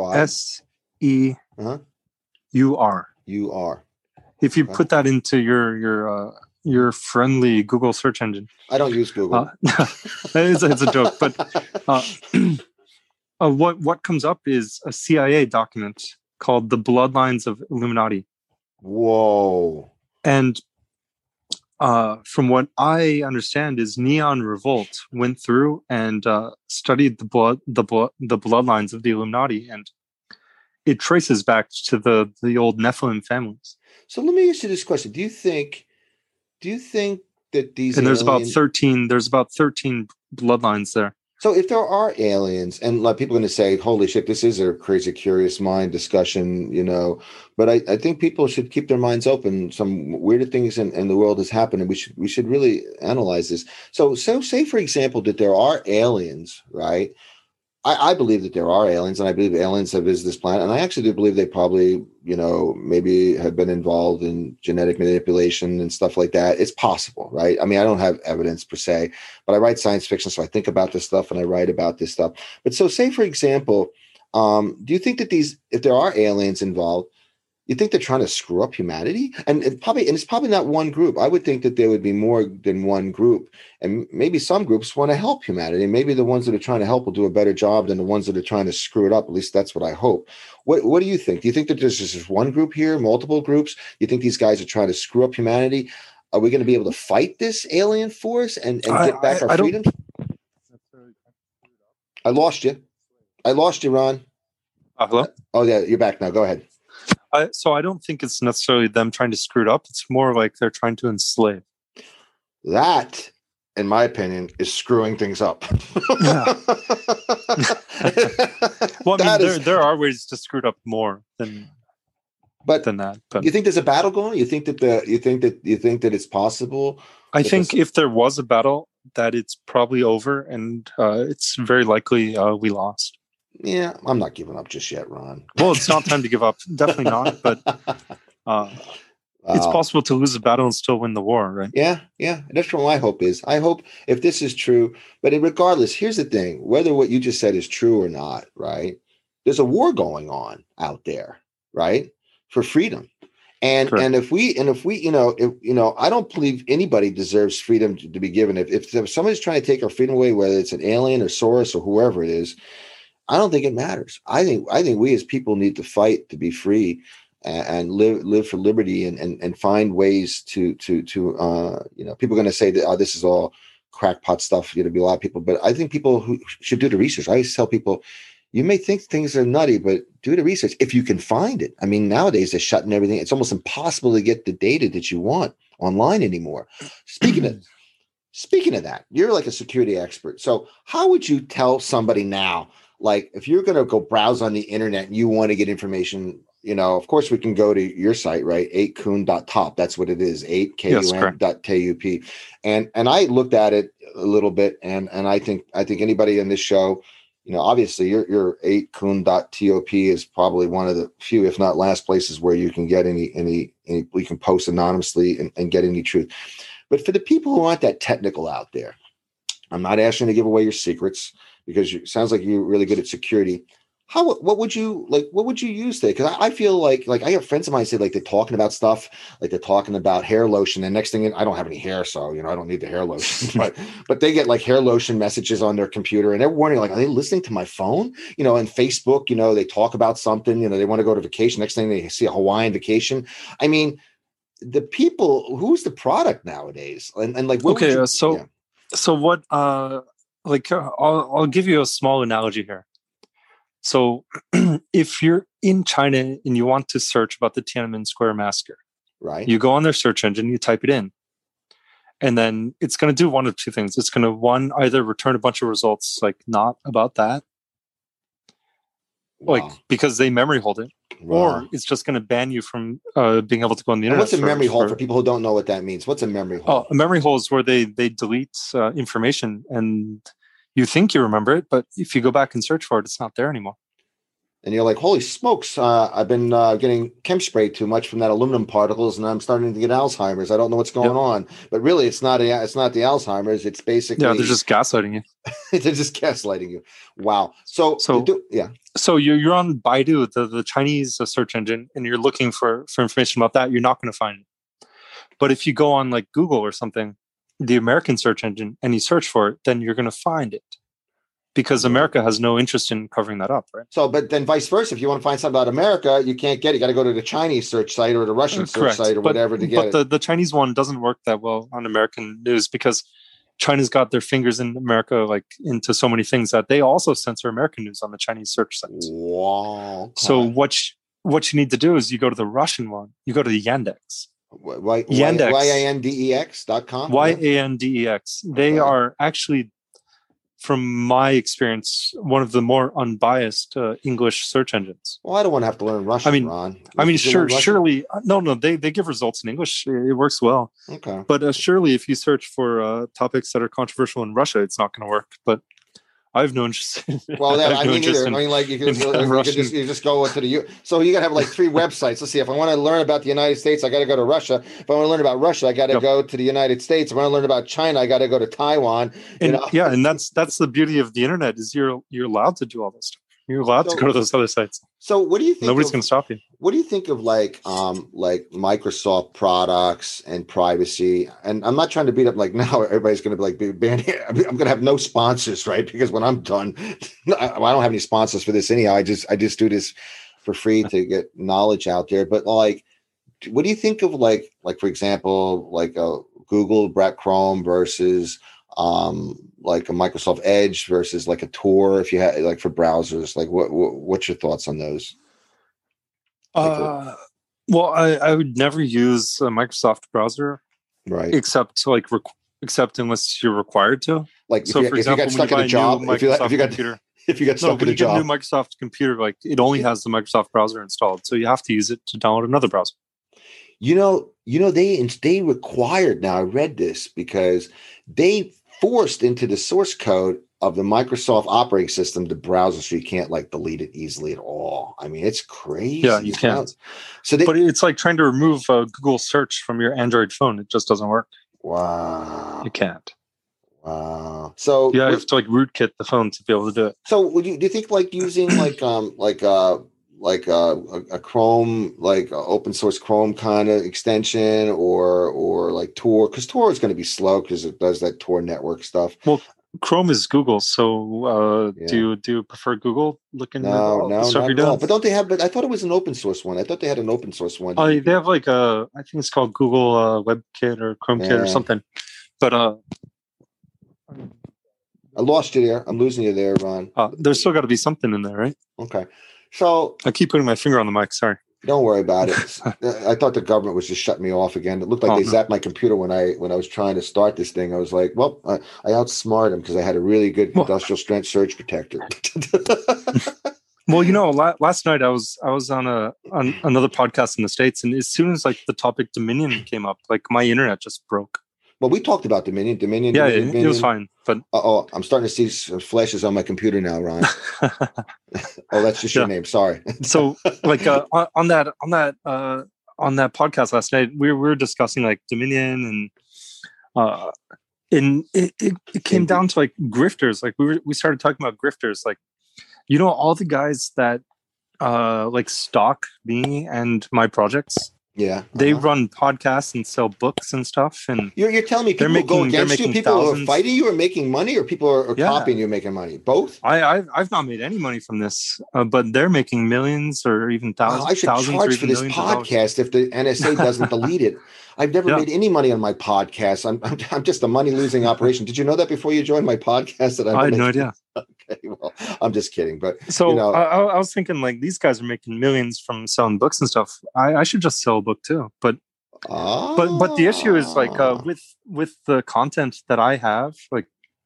UR. If you put that into your friendly Google search engine. I don't use Google. It's a joke, but what comes up is a CIA document called The Bloodlines of Illuminati. Whoa. And from what I understand is Neon Revolt went through and studied the bloodlines of the Illuminati, and it traces back to the old Nephilim families. So let me ask you this question. Do you think that these there's about 13 bloodlines there. So if there are aliens, and like people are going to say, holy shit, this is a crazy curious mind discussion, but I think people should keep their minds open. Some weirder things in the world has happened, and we should really analyze this. So say, for example, that there are aliens, right? I believe that there are aliens, and I believe aliens have visited this planet. And I actually do believe they probably, maybe have been involved in genetic manipulation and stuff like that. It's possible, right? I mean, I don't have evidence per se, but I write science fiction, so I think about this stuff and I write about this stuff. But so say, for example, do you think that if there are aliens involved, you think they're trying to screw up humanity? And it's probably not one group. I would think that there would be more than one group. And maybe some groups want to help humanity. Maybe the ones that are trying to help will do a better job than the ones that are trying to screw it up. At least that's what I hope. What do you think? Do you think that there's just one group here, multiple groups? You think these guys are trying to screw up humanity? Are we going to be able to fight this alien force and get back our freedom? I lost you. Ron. Hello? Oh, yeah, you're back now. Go ahead. So I don't think it's necessarily them trying to screw it up. It's more like they're trying to enslave. That, in my opinion, is screwing things up. Yeah. Well, I mean, there are ways to screw it up more than that. But you think there's a battle going? You think that it's possible? I think if there was a battle, that it's probably over, and it's very likely we lost. Yeah, I'm not giving up just yet, Ron. Well, it's not time to give up. Definitely not. But it's possible to lose a battle and still win the war, right? Yeah. That's what my hope is. I hope if this is true, but regardless, here's the thing: whether what you just said is true or not, right? There's a war going on out there, right, for freedom. And Correct. and if we I don't believe anybody deserves freedom to be given. If somebody's trying to take our freedom away, whether it's an alien or Soros or whoever it is, I don't think it matters. I think we as people need to fight to be free and live for liberty and find ways to people are going to say that this is all crackpot stuff. Be a lot of people, but I think people who should do the research. I always tell people, you may think things are nutty, but do the research if you can find it. I mean, nowadays they're shutting everything. It's almost impossible to get the data that you want online anymore. Speaking of that, you're like a security expert. So how would you tell somebody now? Like if you're going to go browse on the internet and you want to get information, of course we can go to your site, right? 8kun.top. That's what it is. 8kun.tup. And I looked at it a little bit and I think anybody in this show, obviously your 8kun.top is probably one of the few, if not last places where you can get any we can post anonymously and get any truth. But for the people who aren't that technical out there, I'm not asking you to give away your secrets, because it sounds like you're really good at security. What would you use there? Because I feel like I have friends of mine say like they're talking about stuff, like they're talking about hair lotion, and next thing I don't have any hair, so I don't need the hair lotion. but they get like hair lotion messages on their computer, and they're wondering like, are they listening to my phone? And Facebook, they talk about something, they want to go to vacation. Next thing they see a Hawaiian vacation. I mean, the people, who's the product nowadays? And like, okay, so what? I'll give you a small analogy here. So if you're in China and you want to search about the Tiananmen Square massacre, right? You go on their search engine, you type it in, and then it's going to do one of two things. It's going to either return a bunch of results like not about that, like Wow. because they memory hold it, Wow. or it's just going to ban you from being able to go on the And internet. what's a memory hole for people who don't know what that means? What's a memory hole? A memory hole is where they delete information, and you think you remember it, but if you go back and search for it, it's not there anymore. And you're like, holy smokes, I've been getting chem spray too much from that aluminum particles, and I'm starting to get Alzheimer's. I don't know what's going on. But really, it's not the Alzheimer's. It's basically... Yeah, they're just gaslighting you. They're just gaslighting you. Wow. So you're on Baidu, the Chinese search engine, and you're looking for information about that. You're not going to find it. But if you go on like Google or something, the American search engine, and you search for it, then you're going to find it. Because America has no interest in covering that up, right? So, but then vice versa. If you want to find something about America, you can't get it. You got to go to the Chinese search site or the Russian search site or whatever to get it. But the Chinese one doesn't work that well on American news because China's got their fingers in America, like into so many things that they also censor American news on the Chinese search sites. Wow. Okay. So what you need to do is you go to the Russian one. You go to the Yandex. Yandex. Yandex.com. Yandex. They are actually, from my experience, one of the more unbiased English search engines. Well, I don't want to have to learn Russian, Ron. Surely, no, they give results in English. It works well. Okay. But surely if you search for topics that are controversial in Russia, it's not going to work. But I have no interest. Well, I mean, either. I mean, like you just go into the so you got to have like 3 websites. Let's see. If I want to learn about the United States, I got to go to Russia. If I want to learn about Russia, I got to go to the United States. If I want to learn about China, I got to go to Taiwan. Yeah, and that's the beauty of the internet is you're allowed to do all this stuff. You're allowed to go to those other sites. So what do you think? Nobody's going to stop you. What do you think of like Microsoft products and privacy? And I'm not trying to beat up like now everybody's going to be like banned. I'm going to have no sponsors, right? Because when I'm done, I don't have any sponsors for this anyhow. I just do this for free to get knowledge out there. But like, what do you think of like for example, like a Google Brett Chrome versus like a Microsoft Edge versus like a Tor, if you had like for browsers, like what's your thoughts on those? Well, I would never use a Microsoft browser, right? Except unless you're required to. Like, so for example, if you got stuck in a job, if you got stuck in a job, new Microsoft computer, like it only has the Microsoft browser installed, so you have to use it to download another browser. You know, they required. Now I read this because they forced into the source code of the Microsoft operating system the browser, so you can't like delete it easily at all. I mean, it's crazy. Yeah, you can't. But it's like trying to remove Google search from your Android phone. It just doesn't work. Wow. You can't. Wow. So you have to like rootkit the phone to be able to do it. So do you think like using a Chrome, like open source Chrome kind of extension or like Tor, because Tor is going to be slow because it does that Tor network stuff. Well, Chrome is Google, so do you prefer Google looking? No, not at all. But don't they have? But I thought it was an open source one. I thought they had an open source one. They have like I think it's called Google WebKit or ChromeKit or something. But I lost you there. I'm losing you there, Ron. There's still got to be something in there, right? Okay. So I keep putting my finger on the mic. Sorry. Don't worry about it. I thought the government was just shutting me off again. It looked like they zapped my computer when I was trying to start this thing. I was like, well, I outsmarted them because I had a really good industrial strength surge protector. Well, you know, last night I was on another podcast in the States, and as soon as like the topic Dominion came up, like my internet just broke. Well, we talked about Dominion. Yeah, it was fine. But I'm starting to see flashes on my computer now, Ron. Oh, that's just your name. Sorry. So, like on that podcast last night, we were discussing like Dominion, and it came down to like grifters. Like we started talking about grifters. Like, you know, all the guys that like stalk me and my projects. Yeah, they run podcasts and sell books and stuff. And you're telling me people go against you? People thousands. Are fighting you or making money, or people are copying you making money? Both. I've not made any money from this, but they're making millions or even thousands. I should charge for this podcast if the NSA doesn't delete it. I've never made any money on my podcast. I'm just a money losing operation. Did you know that before you joined my podcast? That I had no idea. Okay, well, I'm just kidding. But so I was thinking like these guys are making millions from selling books and stuff. I should just sell a book too. But the issue is like with the content that I have, like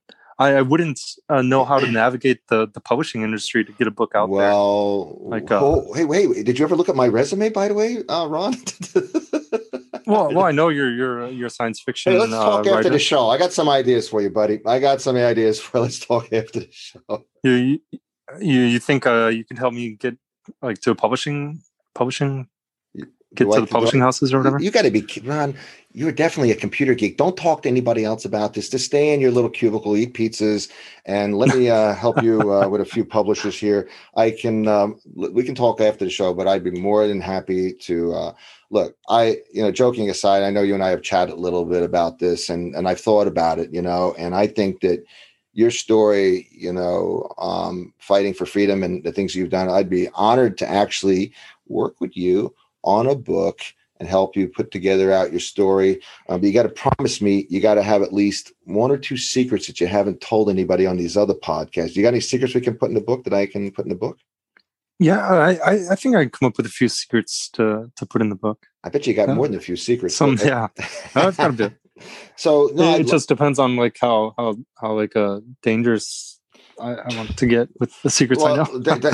I wouldn't know how to navigate the publishing industry to get a book out there. Hey, did you ever look at my resume, by the way, Ron? well, I know you're a science fiction. Hey, let's talk after writer. the show. I got some ideas for you, buddy. Let's talk after the show. You think you can help me get like to a publishing get to the publishing houses or whatever? You got to be, Ron, you're definitely a computer geek. Don't talk to anybody else about this. Just stay in your little cubicle, eat pizzas, and let me help you with a few publishers here. We can talk after the show, but I'd be more than happy to look. Joking aside, I know you and I have chatted a little bit about this, and I've thought about it, and I think that your story, fighting for freedom and the things you've done, I'd be honored to actually work with you on a book and help you put together out your story. But you got to promise me you got to have at least one or two secrets that you haven't told anybody on these other podcasts. You got any secrets we can put in the book that I can put in the book? Yeah, I think I can come up with a few secrets to put in the book. I bet you got more than a few secrets. I've got a bit. So no, it just depends on like how like dangerous I want to get with the secrets I know.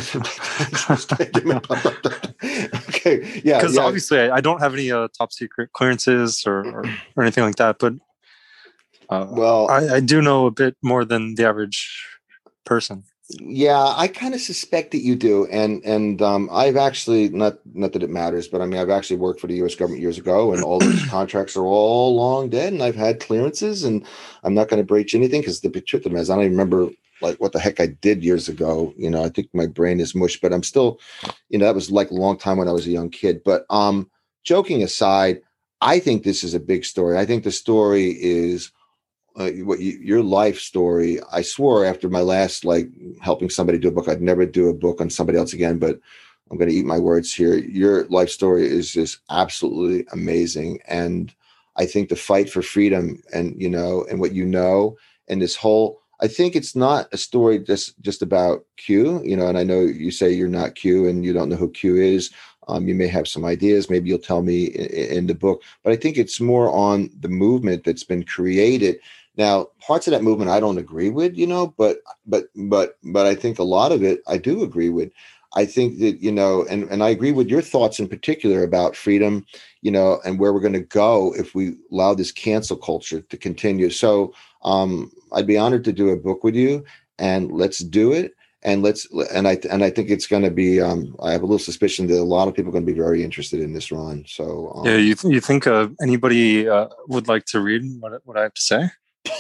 Okay, yeah. Because obviously I don't have any top secret clearances or anything like that. But I do know a bit more than the average person. Yeah, I kind of suspect that you do, and I've actually not that it matters, but I mean I've actually worked for the U.S. government years ago, and all those contracts are all long dead, and I've had clearances, and I'm not going to breach anything because the truth of it is I don't even remember like what the heck I did years ago. I think my brain is mush, but I'm still, that was like a long time when I was a young kid. But joking aside, I think this is a big story. I think the story is. Your life story. I swore after my last helping somebody do a book, I'd never do a book on somebody else again, but I'm going to eat my words here. Your life story is just absolutely amazing. And I think the fight for freedom and what and this whole, I think it's not a story just about Q, and I know you say you're not Q and you don't know who Q is. You may have some ideas. Maybe you'll tell me in the book, but I think it's more on the movement that's been created. Now, parts of that movement I don't agree with, but I think a lot of it I do agree with. I think that, and I agree with your thoughts in particular about freedom, and where we're going to go if we allow this cancel culture to continue. So I'd be honored to do a book with you, and let's do it. And I think it's going to be. I have a little suspicion that a lot of people are going to be very interested in this, Ron. So yeah, you think anybody would like to read what I have to say?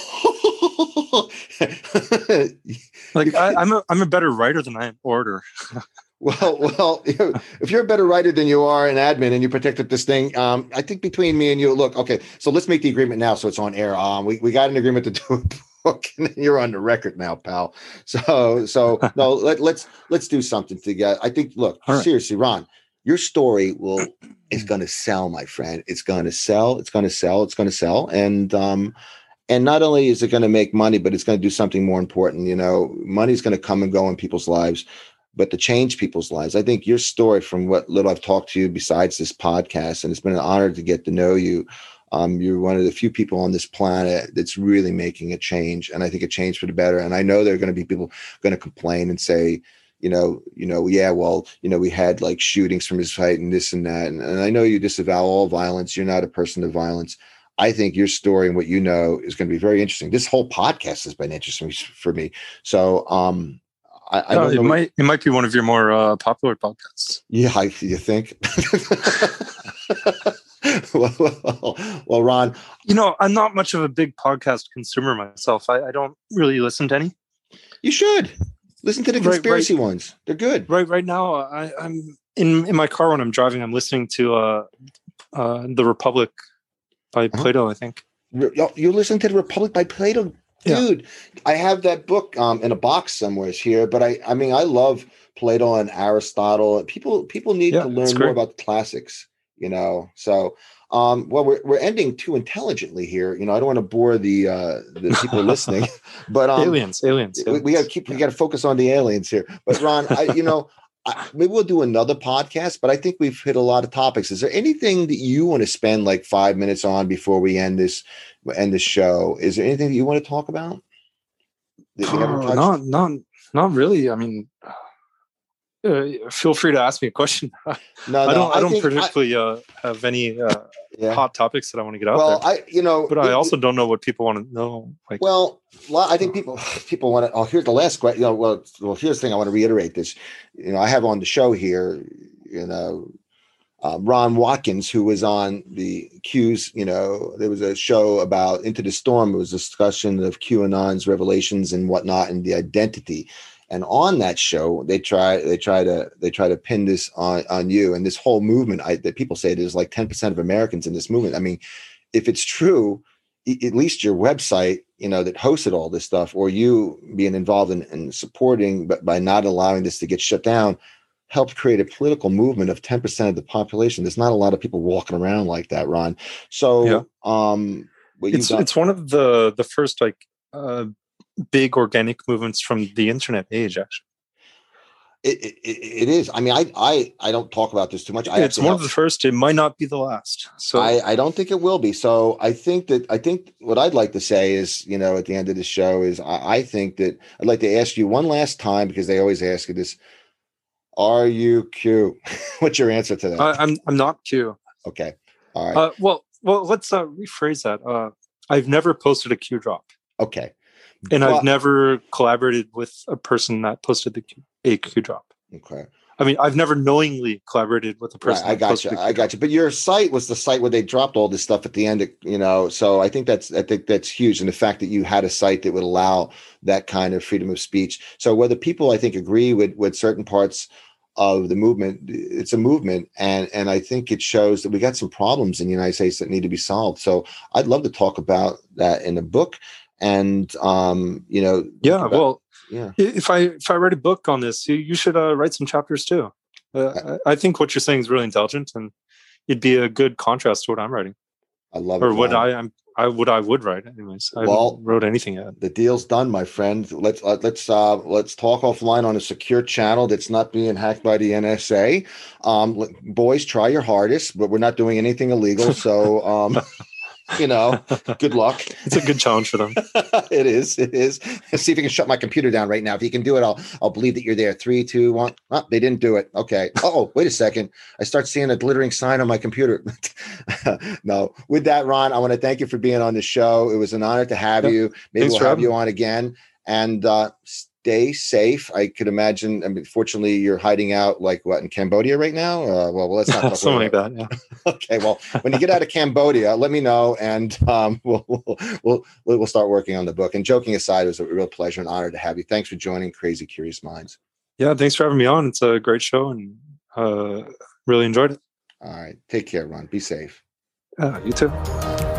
Like I'm a better writer than I am orator. Well, if you're a better writer than you are an admin and you protected this thing, I think between me and you, look, okay, so let's make the agreement now so it's on air. We got an agreement to do a book, and you're on the record now, pal. So no, let's do something together. I think, look, seriously, Ron, your story is going to sell, my friend. It's going to sell. It's going to sell. It's going to sell. And not only is it going to make money, but it's going to do something more important. Money's going to come and go in people's lives, but to change people's lives. I think your story, from what little I've talked to you besides this podcast, and it's been an honor to get to know you. You're one of the few people on this planet that's really making a change, and I think a change for the better. And I know there are going to be people going to complain and say, yeah, well, we had like shootings from his fight and this and that. And I know you disavow all violence. You're not a person of violence. I think your story and what you know is going to be very interesting. This whole podcast has been interesting for me. So, I don't know. It might be one of your more popular podcasts. Yeah, you think? well, Ron, I'm not much of a big podcast consumer myself. I don't really listen to any. You should listen to the conspiracy ones. They're good. Right now, I'm in my car when I'm driving. I'm listening to The Republic by Plato, I think. You listen to The Republic by Plato? Dude, yeah. I have that book in a box somewhere here, but I mean, I love Plato and Aristotle. People need to learn more about the classics, So, well, we're ending too intelligently here. I don't want to bore the people listening, but aliens. We got to focus on the aliens here. But Ron, maybe we'll do another podcast, but I think we've hit a lot of topics. Is there anything that you want to spend like 5 minutes on before we end this show? Is there anything that you want to talk about? we haven't touched? Not really. I mean, feel free to ask me a question. No, I don't particularly have any hot topics that I want to get out there. But I also don't know what people want to know. Like, well, I think people want to. Oh, here's the last question. Well, here's the thing. I want to reiterate this. I have on the show here. Ron Watkins, who was on the Q's. There was a show about Into the Storm. It was a discussion of QAnon's revelations and whatnot, and the identity. And on that show, they try to pin this on you and this whole movement. That people say there's like 10% of Americans in this movement. I mean, if it's true, at least your website, that hosted all this stuff, or you being involved in supporting, but by not allowing this to get shut down, helped create a political movement of 10% of the population. There's not a lot of people walking around like that, Ron. So, it's one of the first big organic movements from the internet age, actually. It is. I mean, I don't talk about this too much. It's one of the first. It might not be the last. So I don't think it will be. So I think what I'd like to say is, at the end of the show is I think that I'd like to ask you one last time, because they always ask you this: are you Q? What's your answer to that? I'm not Q. Okay. All right. Well, let's rephrase that. I've never posted a Q drop. Okay. And I've never collaborated with a person that posted a Q drop. Okay. I mean, I've never knowingly collaborated with a person. Right, I got you. But your site was the site where they dropped all this stuff at the end. So I think that's huge, and the fact that you had a site that would allow that kind of freedom of speech. So whether people, I think, agree with certain parts of the movement, it's a movement, and I think it shows that we got some problems in the United States that need to be solved. So I'd love to talk about that in a book. And if I write a book on this, you should write some chapters too. I think what you're saying is really intelligent, and it'd be a good contrast to what I'm writing. I love or it. What I would write, anyways. I haven't wrote anything yet. The deal's done, my friend. Let's talk offline on a secure channel that's not being hacked by the NSA. Boys, try your hardest, but we're not doing anything illegal. So. Good luck. It's a good challenge for them. It is. Let's see if you can shut my computer down right now. If you can do it, I'll believe that you're there. 3, 2, 1. Oh, they didn't do it. Okay. Oh, wait a second. I start seeing a glittering sign on my computer. No. With that, Ron, I want to thank you for being on the show. It was an honor to have you. Maybe we'll have you on again. And stay safe. I could imagine. I mean, fortunately, you're hiding out in Cambodia right now. Well, let's not talk something like that. Yeah. Okay. Well, when you get out of Cambodia, let me know, and we'll start working on the book. And joking aside, it was a real pleasure and honor to have you. Thanks for joining Crazy Curious Minds. Yeah, thanks for having me on. It's a great show, and really enjoyed it. All right. Take care, Ron. Be safe. You too.